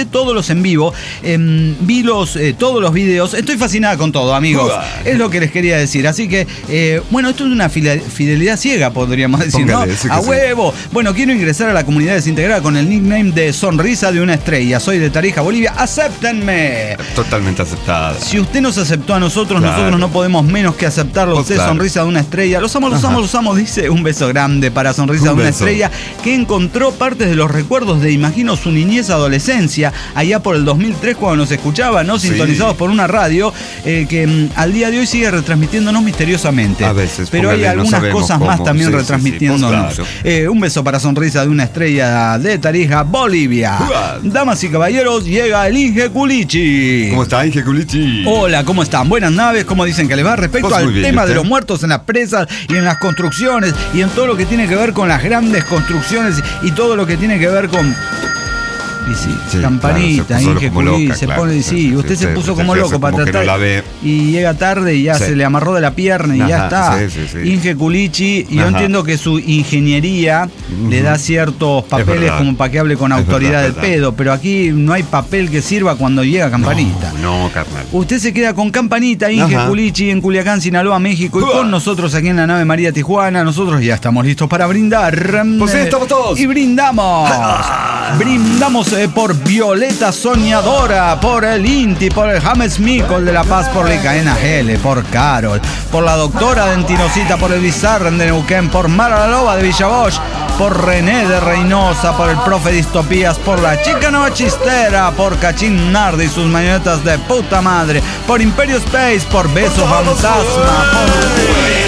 todos los en vivo, eh, vi los, eh, todos los videos. Estoy fascinada con todo, amigos. Es lo que les quería decir. Así que, eh, bueno, esto es una fidelidad ciega, podríamos decir, Póngale, ¿no? sí que A sí. huevo. Bueno, quiero ingresar a la comunidad desintegrada con el nickname de Sonrisa de una Estrella. Soy de Tarija, Bolivia. ¡Acéptenme! Totalmente aceptada. Si usted nos aceptó a nosotros, Claro. nosotros no podemos menos que aceptarlo. Pues Usted, claro. Sonrisa de una Estrella. Los amo, los Ajá. amo, los amo. Dice un beso grande para Sonrisa de Un una beso. Estrella, que encontró partes de los recuerdos de, imagino, su niñez, adolescencia, allá por el dos mil tres, cuando nos escuchaba, ¿no? Sí. Sintonizados por una radio eh, que mm, al día de hoy sigue retransmitiéndonos misteriosamente. A veces, Pero hay póngale, no algunas sabemos cosas más cómo. también Sí, sí, sí, retransmitiéndonos. pues claro. Eh, un beso para Sonrisa de una Estrella de Tarija, Bolivia. Uah. Damas y caballeros, llega el Inge Culichi. ¿Cómo está, Inge Culichi? Hola, ¿cómo están? Buenas naves, ¿cómo dicen que les va? Respecto Pues al muy bien, tema ¿y de usted? los muertos en las presas y en las construcciones y en todo lo que tiene que ver con las grandes construcciones y todo lo que tiene que ver con... Y sí, Sí, campanita, claro, se puso Inge como Juli, loca, se claro. pone, sí, Sí, usted sí, se sí, puso usted como se loco hace para como que tratar no la ve. y llega tarde y ya Sí. se le amarró de la pierna y ya Ajá, está. sí, sí, sí. Inge Culichi, y yo Ajá. entiendo que su ingeniería le da ciertos papeles verdad. como para que hable con Es autoridad verdad, del es verdad. pedo, pero aquí no hay papel que sirva cuando llega campanita. No, no, carnal. Usted se queda con Campanita, Inge Ajá. Culichi, en Culiacán, Sinaloa, México, y Uah. con nosotros aquí en la nave María Tijuana. Nosotros ya estamos listos para brindar. Pues sí, Eh, estamos todos. Y brindamos. Brindamos eh, por Violeta Soñadora, por el Inti, por el James Micol de La Paz, por Licaena Gele, por Carol, por la doctora Dentinocita, por el Bizarren de Neuquén, por Mara la Loba de Villavoz, por René de Reynosa, por el profe Distopías, por la chica Nueva Chistera, por Cachín Nardi y sus marionetas de puta madre, por Imperio Space, por Beso Fantasma, por...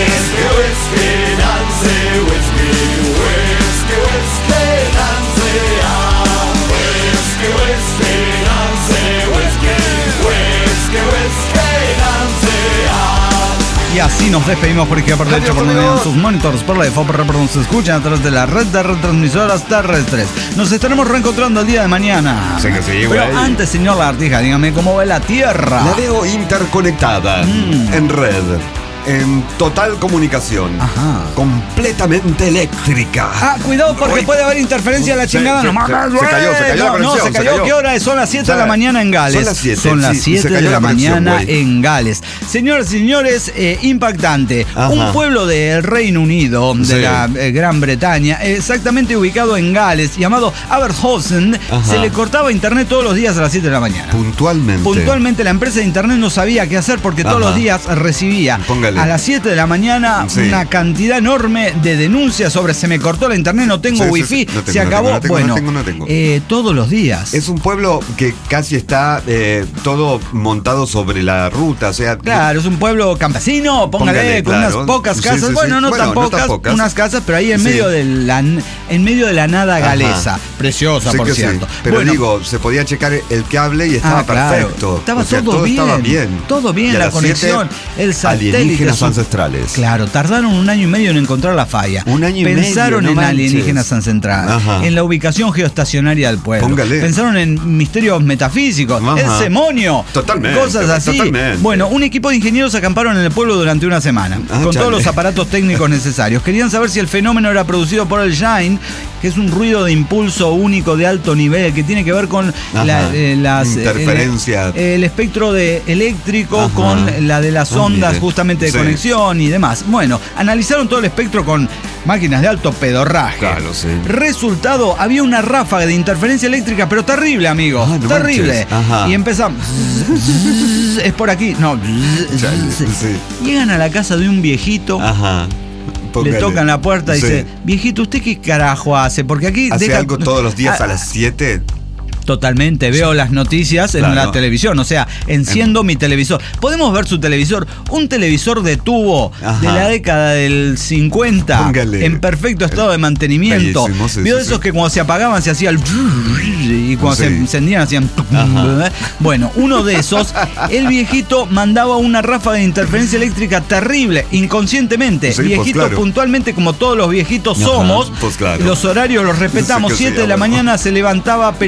Y así nos despedimos por izquierda, por derecha, por medio de sus monitores, por la de por perdón, se escuchan a través de la red de retransmisoras terrestres. Nos estaremos reencontrando el día de mañana. Sí que sí, Pero güey. antes, señor Lagartija, dígame cómo ve la Tierra. La veo interconectada, Mm. en red, en total comunicación, Ajá. completamente eléctrica. Ah, cuidado porque Uy. puede haber interferencia de la Se- chingada. se- No, se- mames, se cayó, se cayó la no, no, conexión, se se cayó. cayó. ¿Qué hora es? Son las siete O sea, de la mañana en Gales. son las siete, Son las sí, se siete cayó de la la conexión, mañana güey. en Gales. Señoras y señores, eh, impactante. Ajá. Un pueblo del Reino Unido, de Sí. la eh, Gran Bretaña, exactamente ubicado en Gales, llamado Aberhausen, Ajá. se le cortaba internet todos los días a las siete de la mañana. Puntualmente. Puntualmente la empresa de internet no sabía qué hacer porque todos Ajá. los días recibía Póngale. a las siete de la mañana Sí. una cantidad enorme de denuncias sobre se me cortó la internet, no tengo Sí, sí, wifi, sí. No tengo, se no acabó. tengo, no tengo, bueno, no tengo, no tengo. eh, todos los días. Es un pueblo que casi está eh, todo montado sobre la ruta, o sea... Claro, es un pueblo campesino, póngale, Póngale, con claro. unas pocas Sí, casas, sí, sí. bueno, no, Bueno, tan, no tan pocas, pocas. unas casas, pero ahí en Sí. medio de la en medio de la nada Ajá. galesa, preciosa Sí por que sí. cierto. Pero Bueno, digo, se podía checar el cable y estaba Ah, claro. perfecto. Estaba O sea, todo bien, estaba bien. todo bien, Y a la las conexión, siete, el satélite, alienígenas su- ancestrales. Claro, tardaron un año y medio en encontrar la falla. Un año y medio, Pensaron no en manches. alienígenas ancestrales, Ajá. en la ubicación geoestacionaria del pueblo. Póngale. Pensaron en misterios metafísicos, Ajá. el semonio, Totalmente, cosas así. totalmente. Bueno, un equipo de ingenieros acamparon en el pueblo durante una semana, Ah, con chale. todos los aparatos técnicos necesarios. Querían saber si el fenómeno era producido por el Shine, que es un ruido de impulso único de alto nivel, que tiene que ver con Ajá. la- eh, las Interferencia. El, el espectro de eléctrico Ajá. con la de las Ah, ondas mire. justamente de Sí. conexión y demás. Bueno, analizaron todo el espectro con máquinas de alto pedorraje. Claro, sí. Resultado, había una ráfaga de interferencia eléctrica, pero terrible, amigo. Ah, no terrible. manches. Ajá. Y empezamos. Es por aquí. No. Chale, sí. Llegan a la casa de un viejito. Ajá. Le Póngale. tocan la puerta y Sí. dice, viejito, ¿usted qué carajo hace? Porque aquí... ¿Hace deja- algo todos los días Ah, a las siete? Totalmente, veo las noticias en Claro. la televisión, o sea, enciendo mi televisor. Podemos ver su televisor, un televisor de tubo Ajá. de la década del cincuenta, Póngale. en perfecto estado de mantenimiento. Bellísimo, sí, Vio sí, esos sí. que cuando se apagaban se hacía el... y cuando Sí. se encendían hacían... Ajá. Bueno, uno de esos, el viejito mandaba una ráfaga de interferencia eléctrica terrible, inconscientemente. Sí, pues, viejito claro. puntualmente, como todos los viejitos Ajá, somos, pues, claro. los horarios los respetamos. Sí que sí, siete de la bueno. mañana se levantaba periódico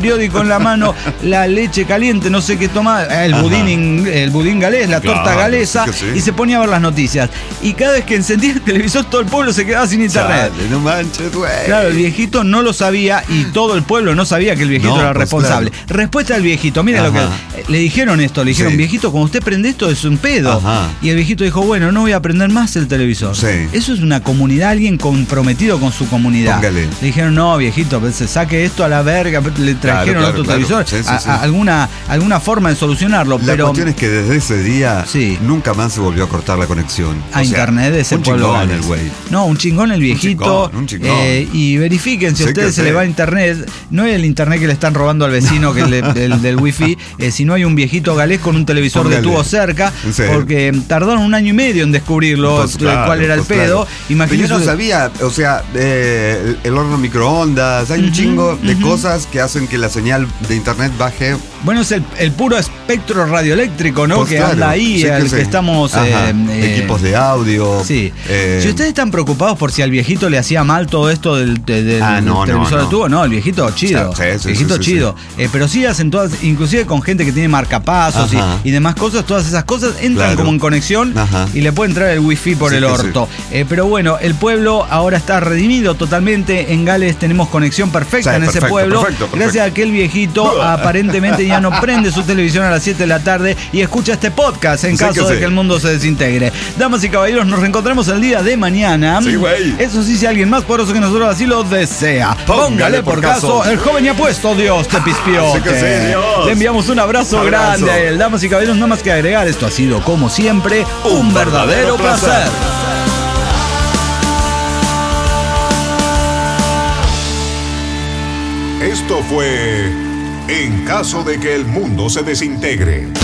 en la mano la leche caliente, no sé qué tomaba, el budín, el budín galés, la torta Claro, galesa, sí que sí. y se ponía a ver las noticias. Y cada vez que encendía el televisor, todo el pueblo se quedaba sin internet. Chale, no manches, güey. Claro, el viejito no lo sabía y todo el pueblo no sabía que el viejito No, era pues, responsable. claro. Respuesta del viejito, mira lo que Ajá. le dijeron esto, le dijeron, Sí. viejito, cuando usted prende esto es un pedo. Ajá. Y el viejito dijo, bueno, no voy a prender más el televisor. Sí. Eso es una comunidad, alguien comprometido con su comunidad. Póngale. Le dijeron, no, viejito, pues, se saque esto a la verga, le trajeron claro, otro claro. televisor. Sí, sí, A- sí. a- alguna, alguna forma de solucionarlo, La pero cuestión es que desde ese día Sí. nunca más se volvió a cortar la conexión. a O sea, internet de ese un pueblo chingón Gales. el güey. No, un chingón el viejito. chingón, un chingón. eh, y verifiquen si a Sí ustedes que se sí. le va a internet, no es el internet que le están robando al vecino que es el del, del wifi, eh, sino hay un viejito galés con un televisor Póngale. de tubo cerca, ¿En serio? porque tardaron un año y medio en descubrirlo, Pues eh, claro, cuál era el pues pedo. claro. Imagínense. Pero yo no sabía, o sea, eh, el, el horno microondas, hay un Ujú, chingo de ujú. cosas que hacen que la señal de internet baje. Bueno, es el, el puro espectro radioeléctrico, ¿no? Pues que claro, anda ahí, sí que al sí. que estamos. Ajá, eh, eh, equipos de audio. Sí. eh, Si ustedes están preocupados por si al viejito le hacía mal todo esto del, de- del- Ah, no, del televisor no, de no. tubo, no, el viejito chido. Sí, sí, sí, viejito sí, sí, chido. Eh, pero sí hacen todas, inclusive con gente que tiene marcapasos Ajá. y, y demás cosas, todas esas cosas entran Claro. como en conexión Ajá. y le puede entrar el wifi por Sí, el que orto. Eh, pero bueno, el pueblo ahora está redimido totalmente. En Gales tenemos conexión perfecta Sí, en ese perfecto, pueblo. perfecto, perfecto. Gracias a que el viejito aparentemente ya no prende su televisión a las siete de la tarde y escucha este podcast en Sí caso que de sí. que el mundo se desintegre. Damas y caballeros, nos reencontramos el día de mañana. Sí, güey. Eso sí, si alguien más poderoso que nosotros así lo desea. Póngale Póngale por por caso, caso. el joven y apuesto, Dios te pispió. Sí que sí, Dios. Le enviamos un abrazo, Abrazo. grande a él. Damas y caballeros, no más que agregar. Esto ha sido, como siempre, un, verdadero placer. placer. Esto fue En caso de que el mundo se desintegre.